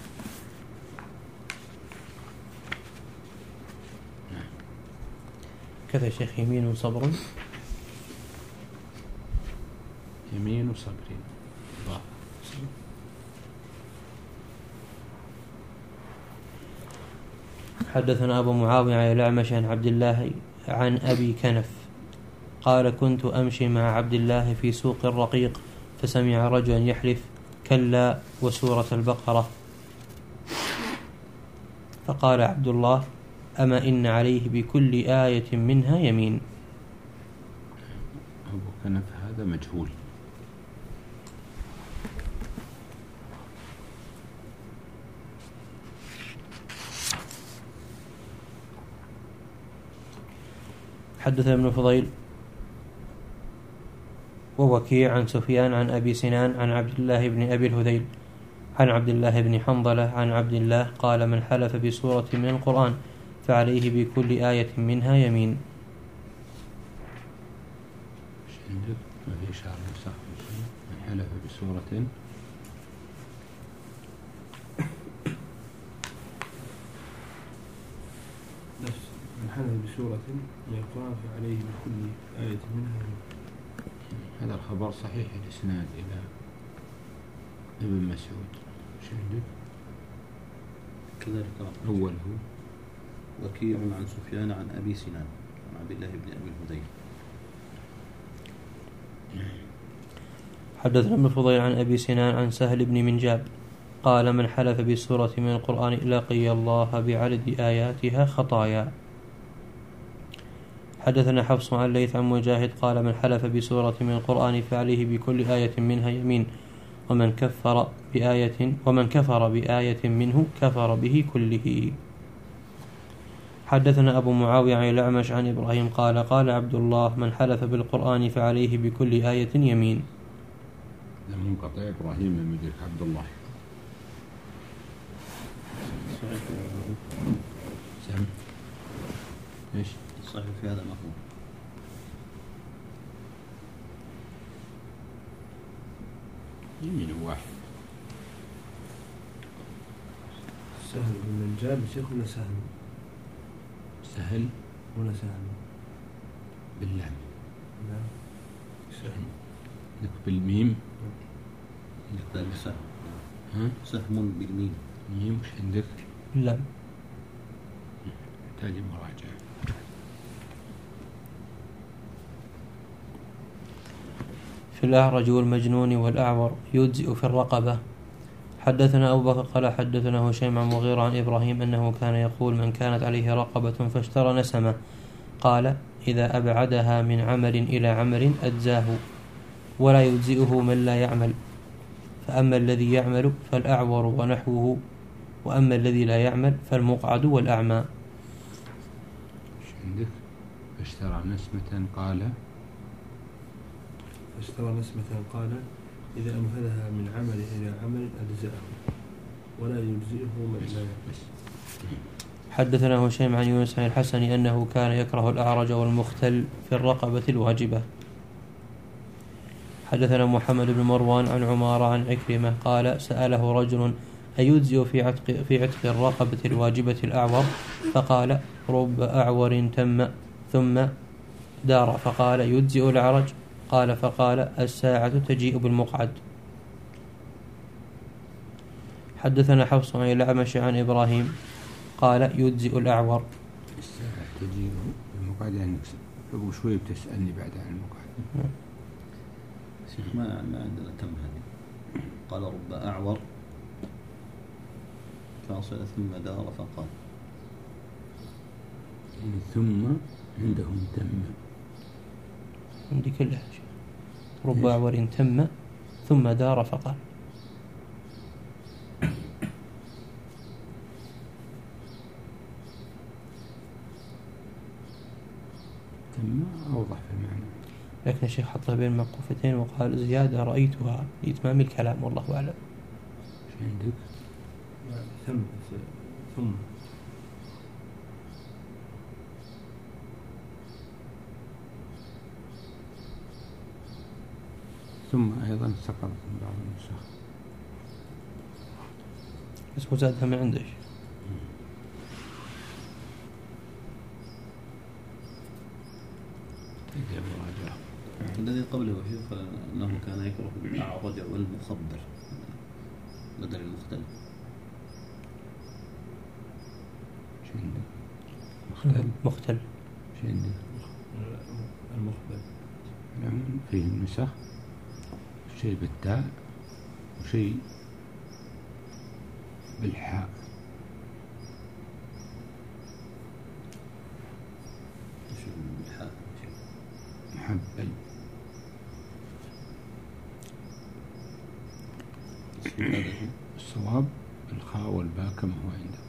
S2: كذا شيخ يمين صبر،
S1: يمين صبر.
S2: حدثنا أبو معاوية عن الأعمش عن عبد الله عن أبي كنف قال: كنت أمشي مع عبد الله في سوق الرقيق فسمع رجلا يحلف كلا وسورة البقرة، فقال عبد الله: أما إن عليه بكل آية منها يمين.
S1: أبو كنف هذا مجهول.
S2: حدثنا ابن فضيل ووكيع عن سفيان عن أبي سنان عن عبد الله بن أبي الهذيل عن عبد الله بن حنظلة عن عبد الله قال: من حلف بسورة من القرآن فعليه بكل آية منها يمين.
S1: ايش عندك؟ ما في إشارة نسخ. من حلف بسورة
S4: نفس من حلف بسورة من القرآن فعليه بكل آية منها يمين.
S1: هذا الخبر صحيح الإسناد إلى ابن مسعود. ايش عندك؟
S3: كذلك
S1: أوله
S3: وكيع عن سفيان عن أبي سنان عن عبد الله بن أبي الهذيل.
S2: حدثنا ابن فضيل عن أبي سنان عن سهل بن منجاب قال: من حلف بسورة من القرآن لقي الله بعدد آياتها خطايا. حدثنا حفص عن ليث عن مجاهد قال: من حلف بسورة من القرآن فعليه بكل آية منها يمين، ومن كفر بآية منه كفر به كله. حدثنا أبو معاوية عن الأعمش عن إبراهيم قال: قال عبد الله: من حلف بالقرآن فعليه بكل آية يمين.
S1: هذا منقطع. إبراهيم لم يدرك عبد الله.
S3: صحيح
S1: سم ايش؟
S3: صحيح في هذا المفهوم.
S1: يمين واحد.
S4: سهل بن منجاب شيخ ولا سهل؟
S1: سهل
S4: ولا سهل؟
S1: باللام.
S4: نعم. سهل.
S1: لك بالميم.
S3: ذلك سهم.
S1: ها؟
S3: سهم بالميم.
S1: ميم وش عندك؟
S2: لا.
S1: يحتاج مراجعة.
S2: في الأعرج والمجنون والأعور يجزئ في الرقبة. حدثنا أبو بكر قال حدثنا هشيم عن مغيرة عن إبراهيم أنه كان يقول: من كانت عليه رقبة فاشترى نسمة قال: إذا أبعدها من عمل إلى عمل أجزاه، ولا يجزئه من لا يعمل، فأما الذي يعمل فالأعور ونحوه، وأما الذي لا يعمل فالمقعد والأعمى.
S1: وش عندك؟ فاشترى نسمة قال
S4: اشترى نسمة قال: إذا أنفذها من عمل إلى عمل أجزأه، ولا يجزئه من لا يعمل.
S2: حدثنا هشيم عن يونس عن الحسن أنه كان يكره الأعرج والمختل في الرقبة الواجبة. حدثنا محمد بن مروان عن عمارة عن عكرمة قال: سأله رجل: أيجزئ في عتق الرقبة الواجبة الأعور؟ فقال: رب أعور تم ثم دار، فقال: يجزئ الأعرج؟ قال: فقال: الساعة تجيء بالمقعد. حدثنا حفص عن الأعمش عن إبراهيم قال: يجزئ الأعور.
S1: الساعة تجيء بالمقعد. يعني قبل شوي بتسألني بعد عن المقعد.
S3: ما عندنا تم هذه. قال رب أعور فاصل ثم دار فقال.
S1: يعني ثم عندهم تم.
S2: عندي كلها رب أعور تم ثم دار فقال.
S1: تم أوضح في المعنى،
S2: لكن الشيخ حطها بين موقوفتين وقال زيادة رأيتها لإتمام الكلام والله أعلم.
S1: ايش عندك؟ ثم أيضا سقطت من بعض النسخ،
S2: بس هو زادها من عندش.
S3: الذي قبله شيخ أنه كان يكره الأعرج والمخبر بدل المختلف.
S2: مختل.
S1: شو عندك؟
S4: المخبر
S1: فيه النسخ شيء بالتاء وشيء بالحاء. محبل. الصواب الخاء والباء كما هو عندكم.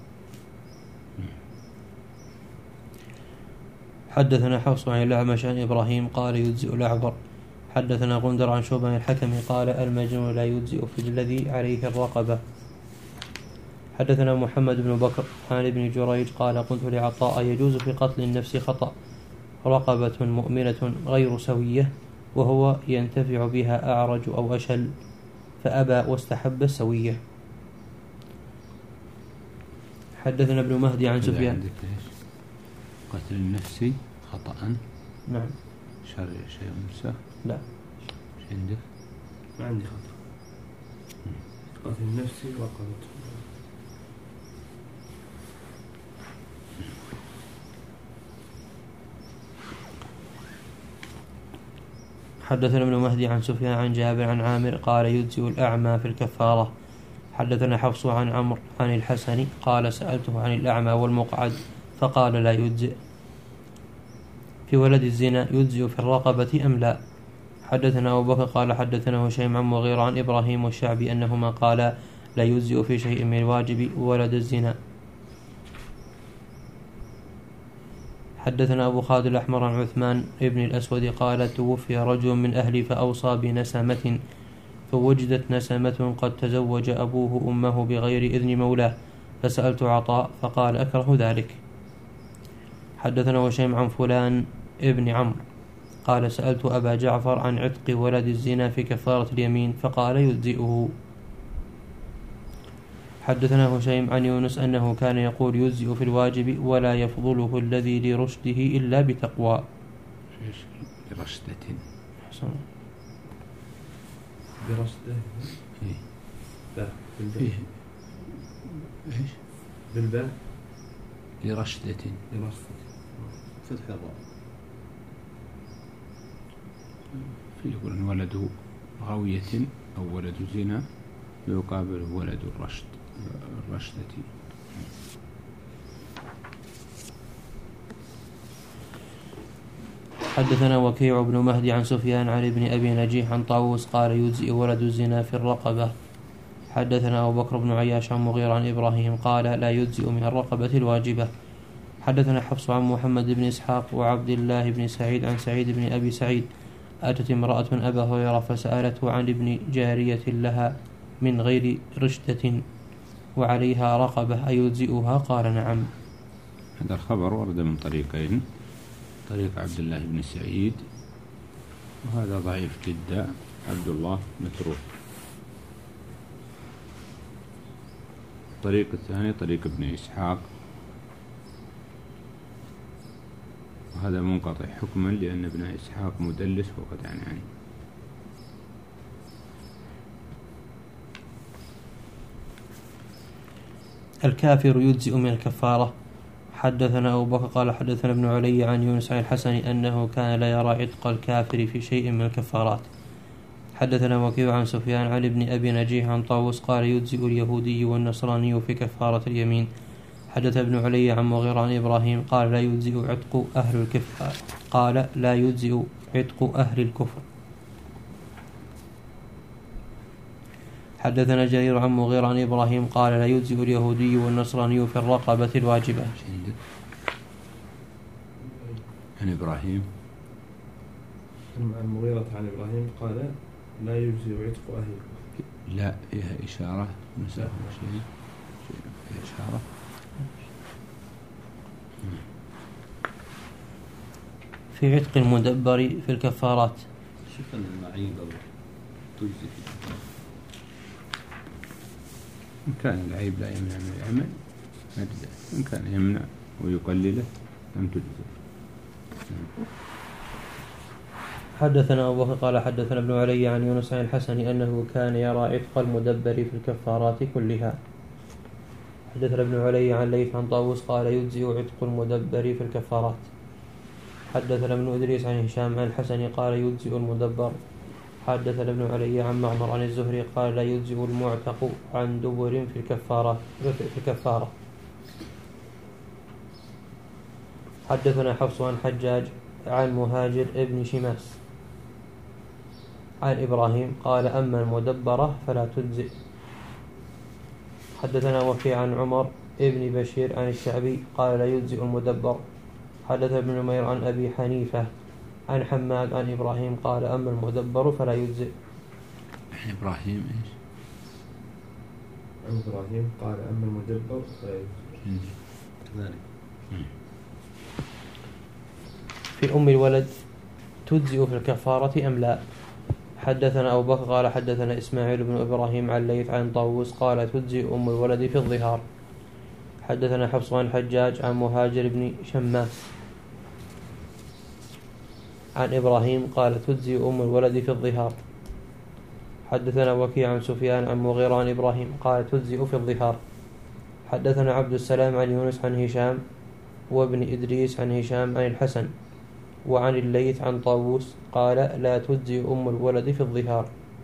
S2: حدثنا حفص عن الأعمش عن إبراهيم قال يجزئ الأعبر. حدثنا غندر عن شعبة الحكم قال المجنون لا يجزئ في الذي عليه الرقبة. حدثنا محمد بن بكر عن ابن جريج قال قلت لعطاء يجوز في قتل النفس خطأ رقبة مؤمنة غير سوية وهو ينتفع بها أعرج أو أشل فأبى واستحب السوية. حدثنا ابن مهدي عن سفيان.
S1: قتل النفس خطأ.
S2: نعم.
S1: شرع شيء مسخ.
S2: لا.
S1: ايش عندك؟
S4: ما عندي خطأ. قتل النفس رقبة.
S2: حدثنا ابن مهدي عن سفيان عن جابر عن عامر قال يجزئ الأعمى في الكفارة. حدثنا حفص عن عمرو عن الحسن قال سألته عن الأعمى والمقعد فقال لا يجزئ. في ولد الزنا يجزئ في الرقبة أم لا؟ حدثنا أبو بكر قال حدثنا هشيم عن مغيرة عن إبراهيم والشعبي أنهما قالا لا يجزئ في شيء من الواجب ولد الزنا. حدثنا أبو خالد الأحمر عن عثمان ابن الأسود قال توفي رجل من أهلي فأوصى بنسمة فوجدت نسمة قد تزوج أبوه أمه بغير إذن مولاه فسألت عطاء فقال أكره ذلك. حدثنا هشيم عن فلان ابن عمرو قال سألت أبا جعفر عن عتق ولد الزنا في كفارة اليمين فقال يجزئه. حدثنا هشيم عن يونس أنه كان يقول يجزئ في الواجب ولا يفضله الذي لرشده إلا بتقوى.
S1: برشدة.
S2: حسن.
S4: برشدة.
S1: فيه إيش؟
S4: بالباء.
S1: لرشدة.
S3: فتح الراء.
S1: في يقول ولد غوية أو ولد زنا يقابل ولد الرشد الرشدة.
S2: حدثنا وكيع بن مهدي عن سفيان عن ابن أبي نجيح عن طاووس قال يجزئ ولد الزنا في الرقبة. حدثنا أبو بكر بن عياش عن مغير عن إبراهيم قال لا يجزئ من الرقبة الواجبة. حدثنا حفص عن محمد بن إسحاق وعبد الله بن سعيد عن سعيد بن أبي سعيد أتت امرأة أبا هريرة فسألته عن ابن جارية لها من غير رشدة وعليها رقبة أيجزئها قال نعم.
S1: هذا الخبر ورد من طريقين، طريق عبد الله بن سعيد وهذا ضعيف جدا، عبد الله متروك. الطريق الثاني طريق ابن إسحاق وهذا منقطع حكما لأن ابن إسحاق مدلس وقد عنه.
S2: الكافر يجزئ من الكفارة. حدثنا أبو بكر قال حدثنا ابن علي عن يونس عن الحسن أنه كان لا يرى عتق الكافر في شيء من الكفارات. حدثنا وكيع عن سفيان عن ابن أبي نجيح عن طاووس قال يجزئ اليهودي والنصراني في كفارة اليمين. حدث ابن علي عن مغيرة عن إبراهيم قال لا يجزئ عتق أهل الكفر. حدثنا جرير عن مغيرة عن إبراهيم قال لا يجزئ اليهودي والنصراني في الرقبة الواجبة.
S1: عن إبراهيم
S4: عن المغيرة عن إبراهيم قال لا يجزئ عتق أهل الكفر.
S1: لا فيها إشارة مسافة شيء فيها إشارة.
S2: في عتق المدبر في الكفارات.
S3: شوف المعيب أو تجزي في
S1: إن كان العيب لا يمنع من العمل أجزاء، إن كان يمنع ويقلله لم تجزي.
S2: حدثنا أبو بكر قال حدثنا ابن علي عن يونس عن الحسن أنه كان يرى عتق المدبر في الكفارات كلها. حدثنا ابن علي عن ليث عن طاووس قال يجزئ عتق المدبر في الكفارات. حدثنا ابن إدريس عن هشام عن الحسن قال يجزئ المدبر. حدثنا ابن علي عن معمر عن الزهري قال لا يجزئ المعتق عن دبر في الكفارة. حدثنا حفص عن حجاج عن مهاجر ابن شماس عن إبراهيم قال أما المدبرة فلا تجزئ. حدثنا وكيع عن عمر ابن بشير عن الشعبي قال لا يجزئ المدبر. حدث ابن نمير عن أبي حنيفة عن حماد عن إبراهيم قال أما المدبر فلا يجزئ.
S1: عن إبراهيم إيش؟
S4: عن إبراهيم قال أما المدبر فلا يجزئ.
S3: كذلك.
S2: في أم الولد تجزئ في الكفارة أم لا؟ حدثنا أبو بكر قال حدثنا إسماعيل بن إبراهيم عن ليث عن طاووس قال تجزئ أم الولد في الظهار. حدثنا حفص عن حجاج عن مهاجر بن شماس عن إبراهيم قال تجزئ أم الولد في الظهار. حدثنا وكيع عن سفيان عن مغيرة عن إبراهيم قال تجزئ في الظهار. حدثنا عبد السلام عن يونس عن هشام وابن إدريس عن هشام عن الحسن وعن الليث عن طاووس قال لا تجزئ أم الولد في الظهار.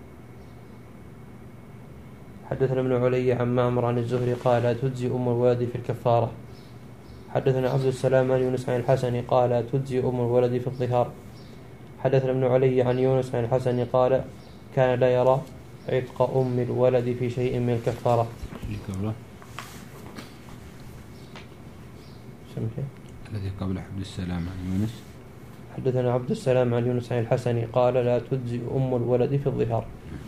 S2: حدثنا ابن علي عن معمر عن الزهري قال لا تجزئ أم الولد في الكفارة. حدثنا عبد السلام عن يونس عن الحسن قال لا تجزئ أم الولد في الظهار. حدثنا ابن علي عن يونس عن الحسن قال كان لا يرى عتق أم الولد في شيء من الكفارة.
S1: الذي قبل عبد السلام عن يونس.
S2: حدثنا عبد السلام عن يونس عن الحسن قال لا تجزئ أم الولد في الظهار.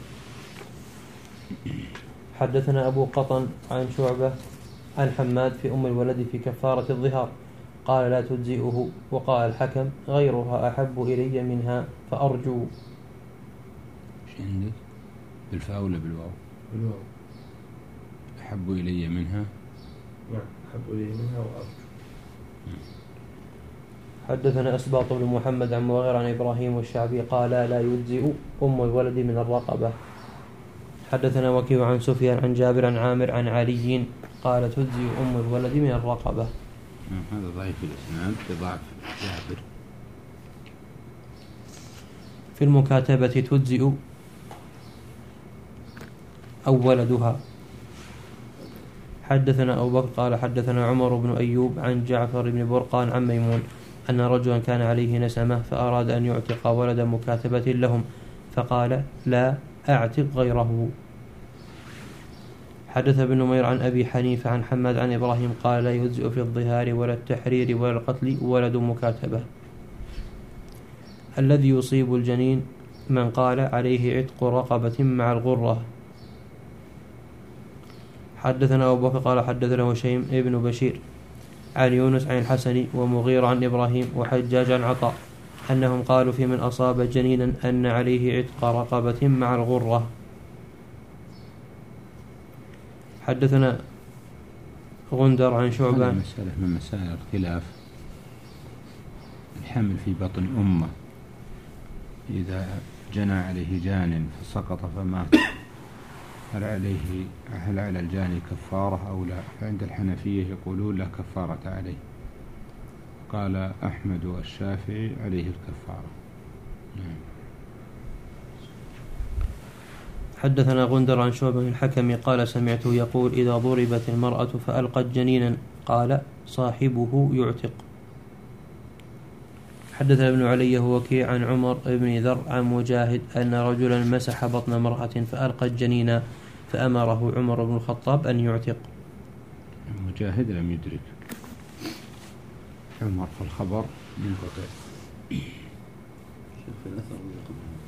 S2: حدثنا أبو قطن عن شعبة عن حماد في أم الولد في كفارة الظهار قال لا تجزئه. وقال الحكم غيرها أحب إلي منها فأرجو.
S1: ايش عندك؟ بالفاء ولا بالواو؟
S4: بالواو.
S1: أحب إلي منها.
S4: نعم أحب إلي منها وأرجو.
S2: حدثنا أسباط بن محمد عن مغيرة عن إبراهيم والشعبي قال لا يجزئ أم الولد من الرقبة. حدثنا وكيع عن سفيان عن جابر عن عامر عن علي قال تجزئ أم الولد من الرقبة.
S1: هذا ضعيف الإسناد بضعف جابر.
S2: في المكاتبة تجزئ أو ولدها. حدثنا أبو بكر قال حدثنا عمر بن أيوب عن جعفر بن برقان عن ميمون أن رجلا كان عليه نسمة فأراد أن يعتق ولد مكاتبة لهم فقال لا أعتق غيره. حدث ابن نمير عن أبي حنيفة عن حماد عن إبراهيم قال لا يجزئ في الظهار ولا التحرير ولا القتل ولد مكاتبة. الذي يصيب الجنين من قال عليه عتق رقبة مع الغرة. حدثنا أبو بكر قال حدثنا هشيم ابن بشير عن يونس عن الحسن ومغير عن إبراهيم وحجاج عن عطاء أنهم قالوا في من أصاب جنينا أن عليه عتق رقبة مع الغرة. حدثنا غندر عن شعبة.
S1: مسألة من مسائل الخلاف الحمل في بطن أمه إذا جنى عليه جان فسقط فمات هل على الجاني كفارة أو لا؟ فعند الحنفية يقولون لا كفارة عليه. قال أحمد والشافعي عليه الكفارة.
S2: حدثنا غندر عن شعبة بن الحكم قال سمعته يقول إذا ضربت المرأة فألقت جنينا قال صاحبه يعتق. حدثنا ابن علي وكيع عن عمر بن ذر عن مجاهد أن رجلا مسح بطن امرأة فألقت جنينا فأمره عمر بن الخطاب أن يعتق.
S1: مجاهد لم يدرك عمر في الخبر منقطع.
S3: في الأثر اللي قبله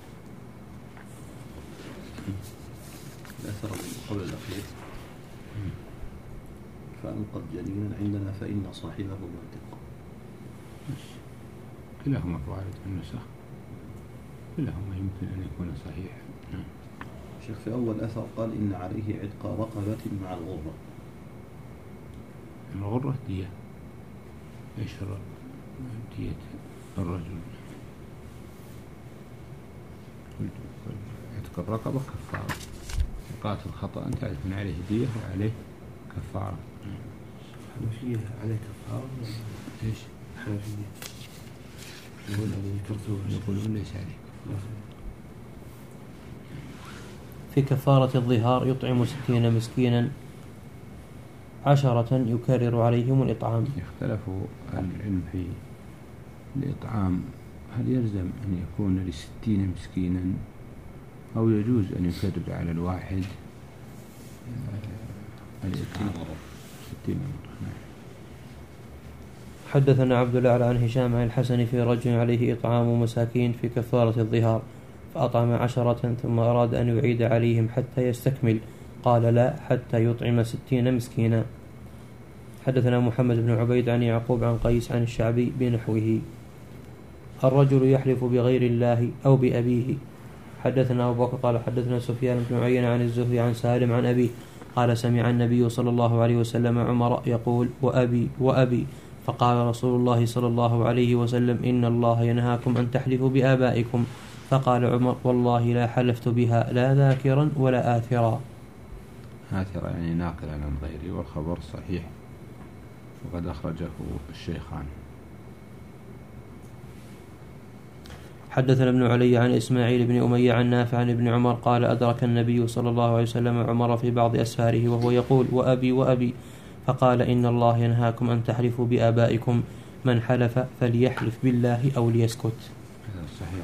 S3: الأثر قبل الأخير فأنقذ جنينا عندنا فإن صاحبه معتق.
S1: كلاهما وارد في النسخ، كلاهما يمكن أن يكون صحيح.
S3: شيخ في أول أثر قال إن عليه عتق رقبة مع الغرة.
S1: الغرة دية، إيش دية الرجل؟ عتق الرقبة كفارة، قاتل خطأ أن تعرف أن عليه دية وعليه كفارة.
S4: حنفية عليه كفارة.
S1: إيش؟
S4: حنفية
S1: يقولون ليس عليه.
S2: في كفارة الظهار يطعم 60 مسكينا 10 يكرر عليهم الإطعام.
S1: اختلفوا العلم في الإطعام، هل يلزم أن يكون ل60 مسكينا أو يجوز أن يكرر على الواحد الإطعام 60 مرة.
S2: حدثنا عبد الأعلى عن هشام عن الحسن في رجل عليه إطعام مساكين في كفارة الظهار فأطعم 10 ثم أراد أن يعيد عليهم حتى يستكمل قال لا حتى يطعم 60 مسكينا. حدثنا محمد بن عبيد عن يعقوب عن قيس عن الشعبي بنحوه. الرجل يحلف بغير الله أو بأبيه. حدثنا أبو بكر قال حدثنا سفيان بن عيينة عن الزهري عن سالم عن أبيه قال سمع النبي صلى الله عليه وسلم عمر يقول وأبي وأبي فقال رسول الله صلى الله عليه وسلم إن الله ينهاكم أن تحلفوا بآبائكم فقال عمر والله لا حلفت بها لا ذاكرا ولا آثرا.
S1: آثرا يعني ناقلا عن غيره، والخبر صحيح وقد أخرجه الشيخان.
S2: حدثنا ابن علي عن إسماعيل بن أمية عن نافع عن ابن عمر قال أدرك النبي صلى الله عليه وسلم عمر في بعض أسفاره وهو يقول وأبي وأبي فقال إن الله ينهاكم أن تحلفوا بآبائكم من حلف فليحلف بالله أو ليسكت.
S1: هذا صحيح.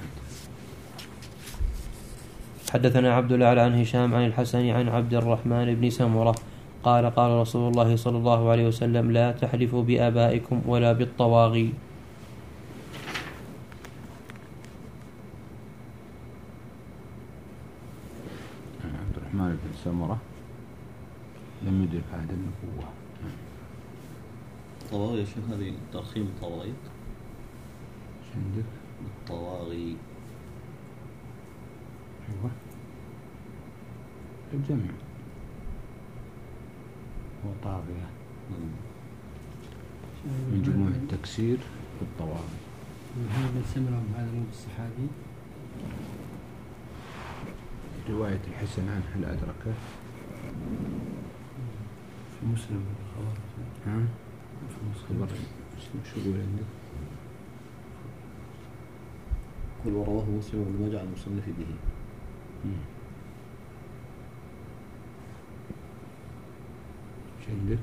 S2: حدثنا عبد الأعلى عن هشام عن الحسن عن عبد الرحمن بن سمرة قال قال رسول الله صلى الله عليه وسلم لا تحلفوا بآبائكم ولا بالطواغي.
S1: عبد الرحمن بن سمرة لم يدرك عهد النبوة.
S3: الطواغي يا شيخ هذه ترخيم الطواغيت.
S1: ايش عندك؟
S3: الطواغي
S1: ايوه الجمع وطاغية من جموع التكسير بالطواغي.
S5: محمد بن سمرة هذا مو بالصحابي؟
S1: رواية الحسن عنه هل أدركه؟
S4: في مسلم
S1: ها؟ في مسلم شو يقول عندك؟
S3: قل ورواه مسلم وابن ماجه عن المصنف به.
S1: ايش عندك؟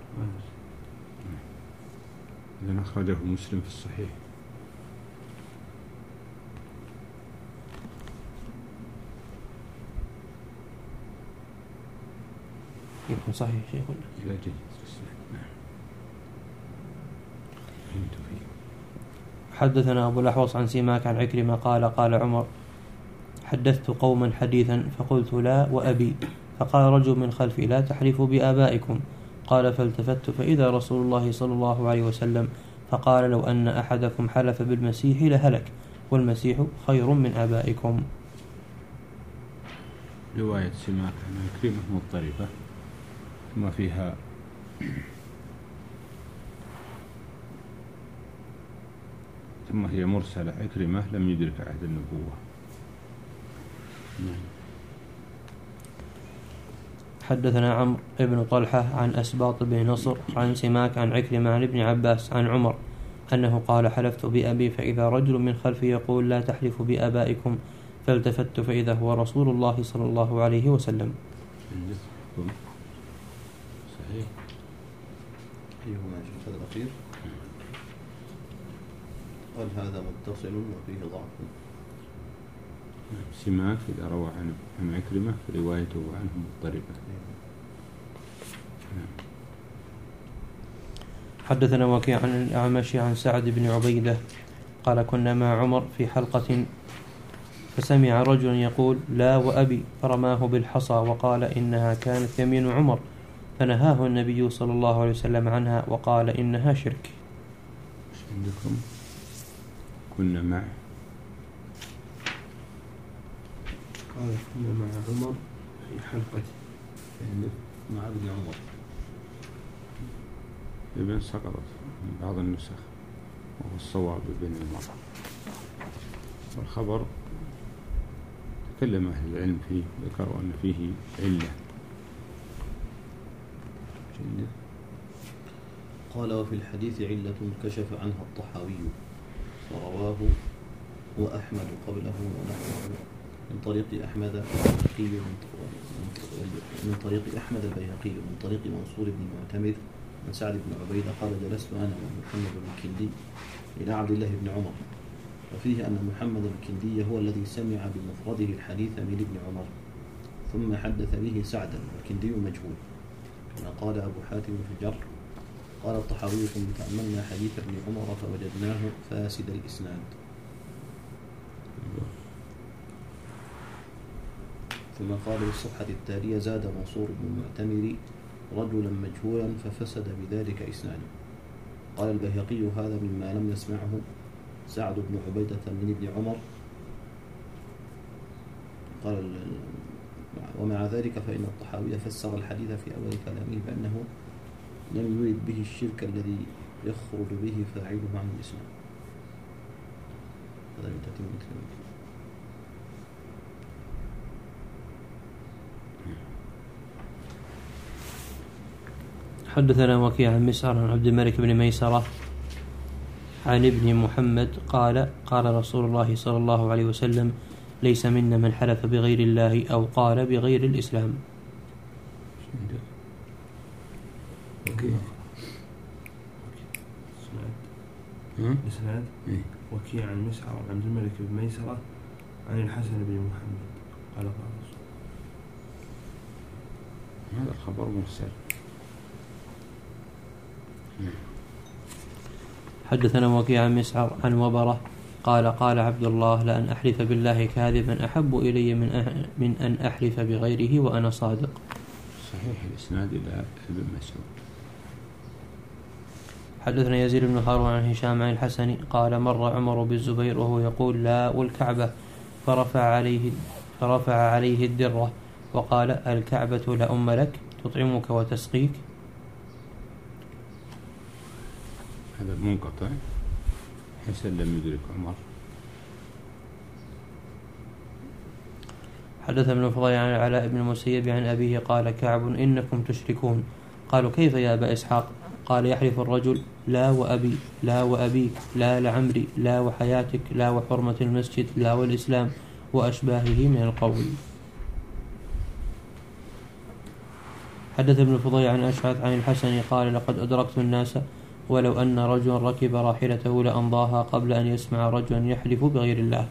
S1: إذن أخرجه مسلم في الصحيح.
S2: يكون صحيح شيخنا.
S1: لا جيد.
S2: حدثنا أبو الأحوص عن سماك عن عكرمة قال قال عمر حدثت قوما حديثا فقلت لا وأبي فقال رجل من خلفي لا تحلفوا بآبائكم قال فالتفت فإذا رسول الله صلى الله عليه وسلم فقال لو أن أحدكم حلف بالمسيح لهلك والمسيح خير من آبائكم.
S1: رواية سماك عن عكرمة مضطربة ثم فيها ثم هي مرسلة. عكرمة لم يدرك عهد النبوة.
S2: حدثنا عمرو بن طلحة عن أسباط بن نصر عن سماك عن عكرمة عن ابن عباس عن عمر أنه قال حلفت بأبي فإذا رجل من خلفي يقول لا تحلفوا بآبائكم فالتفت فإذا هو رسول الله صلى الله عليه وسلم.
S1: صحيح.
S3: أيهما هذا الأخير؟ قال هذا متصل وفيه ضعف.
S1: سماك إذا روى عن عكرمة فروايته عنه مضطربة.
S2: حدثنا وكيع عن الأعمش عن سعد بن عبيدة قال كنا مع عمر في حلقة فسمع رجلا يقول لا وأبي، فرماه بالحصى وقال إنها كانت يمين عمر، فنهاه النبي صلى الله عليه وسلم عنها وقال إنها شرك.
S1: ايش عندكم؟ كنا مع
S4: قال كنا مع عمر في حلقة
S3: مع ابن عمر.
S1: ابن سقطت من بعض النسخ وهو الصواب ابن عمر. والخبر تكلم أهل العلم فيه، ذكروا أن فيه علة.
S3: قال وفي الحديث علة كشف عنها الطحاوي ورواه وأحمد قبله ونحوه من طريق أحمد البيهقي من طريق منصور بن المعتمر من سعد بن عبيدة قال جلست أنا ومحمد الكندي إلى عبد الله بن عمر، وفيه أن محمد الكندي هو الذي سمع بمفرده الحديث من ابن عمر ثم حدث به سعدا، والكندي مجهول كما قال أبو حاتم في الجر. قال الطحاوي ثم تأملنا حديث ابن عمر فوجدناه فاسد الإسناد. ثم قال بالصفحة التالية زاد منصور بن المعتمر رجلا مجهولا ففسد بذلك إسناده. قال البيهقي هذا مما لم يسمعه سعد بن عبيدة من ابن عمر. قال ومع ذلك فإن الطحاوي فسر الحديث في أول كلامه بأنه لم يرد به الشرك الذي يخرج به فاعله عن الإسلام. هذا من تتمة كلامه.
S2: حدثنا وكيع عن مسعر عن عبد الملك بن ميسرة عن ابن محمد قال قال رسول الله صلى الله عليه وسلم ليس منا من حلف بغير الله أو قال بغير الإسلام.
S4: إسناد وكيع عن مسعر عن عبد الملك بن ميسرة عن الحسن بن محمد قال
S1: هذا الخبر مرسل.
S2: حدثنا وكيع عن مسعر عن وبرة قال قال عبد الله لأن أحلف بالله كاذبا أحب إلي من أن أحلف بغيره وأنا صادق.
S1: صحيح الإسناد إلى ابن مسعود.
S2: حدثنا يزيد بن هارون عن هشام عن الحسن قال مر عمر بالزبير وهو يقول لا والكعبة فرفع عليه الدرة وقال الكعبة لا أم لك تطعمك وتسقيك.
S1: هذا منقطع حسن لم يدرك عمر.
S2: حدث ابن فضيل عن العلاء بن المسيب عن أبيه قال كعب إنكم تشركون. قالوا كيف يا أبا إسحاق؟ قال يحلف الرجل لا وأبي لا وأبيك لا لعمري لا وحياتك لا وحرمة المسجد لا والإسلام وأشباهه من القول. حدث ابن فضيل عن أشعث عن الحسن قال لقد أدركت الناس ولو أن رجلا ركب راحلته لأمضاها قبل أن يسمع رجلا يحلف بغير الله.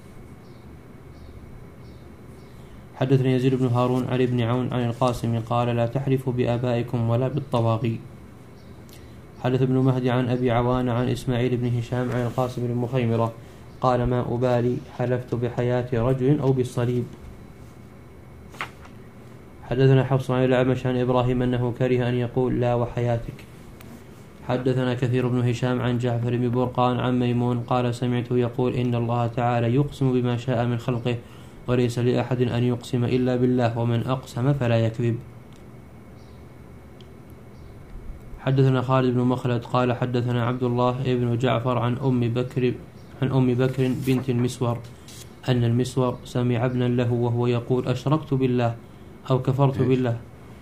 S2: حدثني يزيد بن هارون عن ابن عون عن القاسم قال لا تحلفوا بآبائكم ولا بالطواغي. حدث ابن مهدي عن أبي عوان عن إسماعيل بن هشام عن القاسم بن مخيمرة قال ما أبالي حلفت بحياة رجل أو بالصليب. حدثنا حفص عن الأعمش عن إبراهيم أنه كره أن يقول لا وحياتك. حدثنا كثير بن هشام عن جعفر بن برقان عن ميمون قال سمعته يقول إن الله تعالى يقسم بما شاء من خلقه وليس لأحد أن يقسم إلا بالله ومن أقسم فلا يكذب. حدثنا خالد بن مخلد قال حدثنا عبد الله بن جعفر عن أم بكر بنت المسور أن المسور سمع ابنا له وهو يقول أشركت بالله أو كفرت بالله.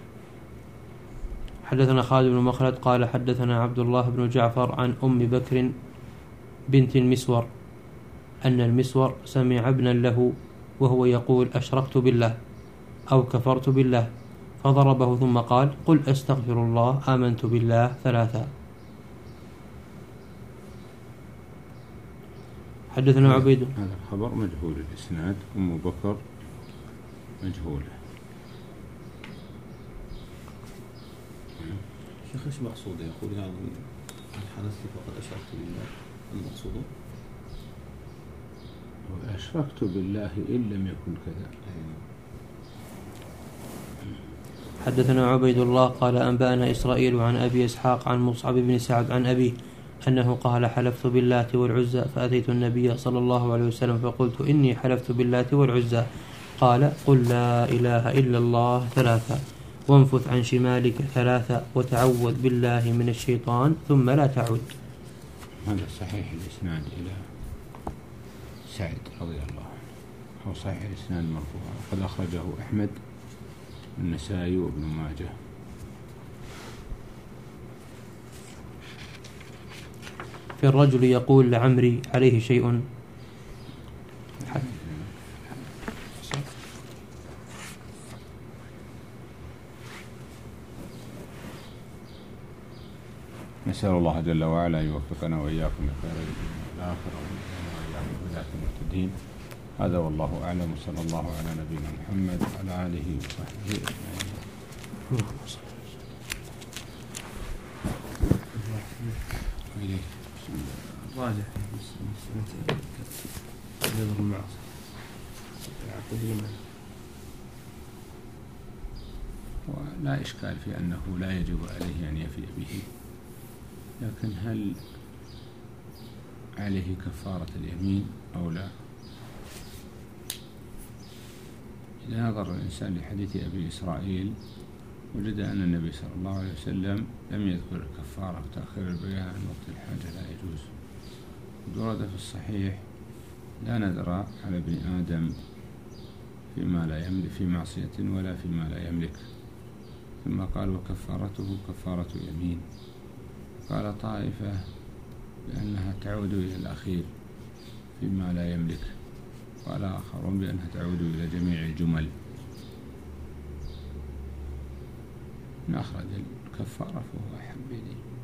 S2: حدثنا خالد بن مخلد قال حدثنا عبد الله بن جعفر عن أم بكر بنت المسور أن المسور سمع ابنا له وهو يقول أشركت بالله أو كفرت بالله، فضربه ثم قال قل أستغفر الله آمنت بالله 3. حدثنا عبيد.
S1: هذا الخبر مجهول الإسناد، أم بكر مجهولة.
S3: شيخ ايش مقصوده؟ يقول يعني إن حنثت فقد أشركت بالله، المقصود
S1: أشركت بالله إن لم يكن كذا.
S2: حدثنا عبيد الله قال أنبأنا إسرائيل عن أبي إسحاق عن مصعب بن سعد عن أبيه أنه قال حلفت باللات والعزى فأتيت النبي صلى الله عليه وسلم فقلت إني حلفت باللات والعزى، قال قل لا إله إلا الله 3 وانفث عن شمالك 3 وتعوذ بالله من الشيطان ثم لا تعد.
S1: هذا صحيح الإسناد إلى سعد رضي الله عنه، هو صحيح الإسناد مرفوع، قد أخرجه أحمد النسائي وابن ماجه.
S2: في الرجل يقول لعمري عليه شيء.
S1: نسأل الله جل وعلا أن يوفقنا وإياكم لخير الدنيا والآخرة وإياكم بذات المهتدين. هذا والله أعلم، وصلى الله على نبينا محمد وعلى آله وصحبه أجمعين.
S4: راجع مسألة نذر المعصية
S1: ولا إشكال في أنه لا يجب عليه أن يفي به، لكن هل عليه كفارة اليمين أو لا؟ إذا نظر الإنسان لحديث أبي إسرائيل وجد أن النبي صلى الله عليه وسلم لم يذكر الكفارة وتأخير البيان عن وقت الحاجة لا يجوز. ورد في الصحيح لا نذر على ابن آدم فيما لا يملك في معصية ولا فيما لا يملك، ثم قال وكفارته كفارة يمين. قال طائفة بأنها تعود إلى الأخير فيما لا يملك، قال آخرون بأنها تعود إلى جميع الجمل. من أخرج الكفارة فهو أحب إليه.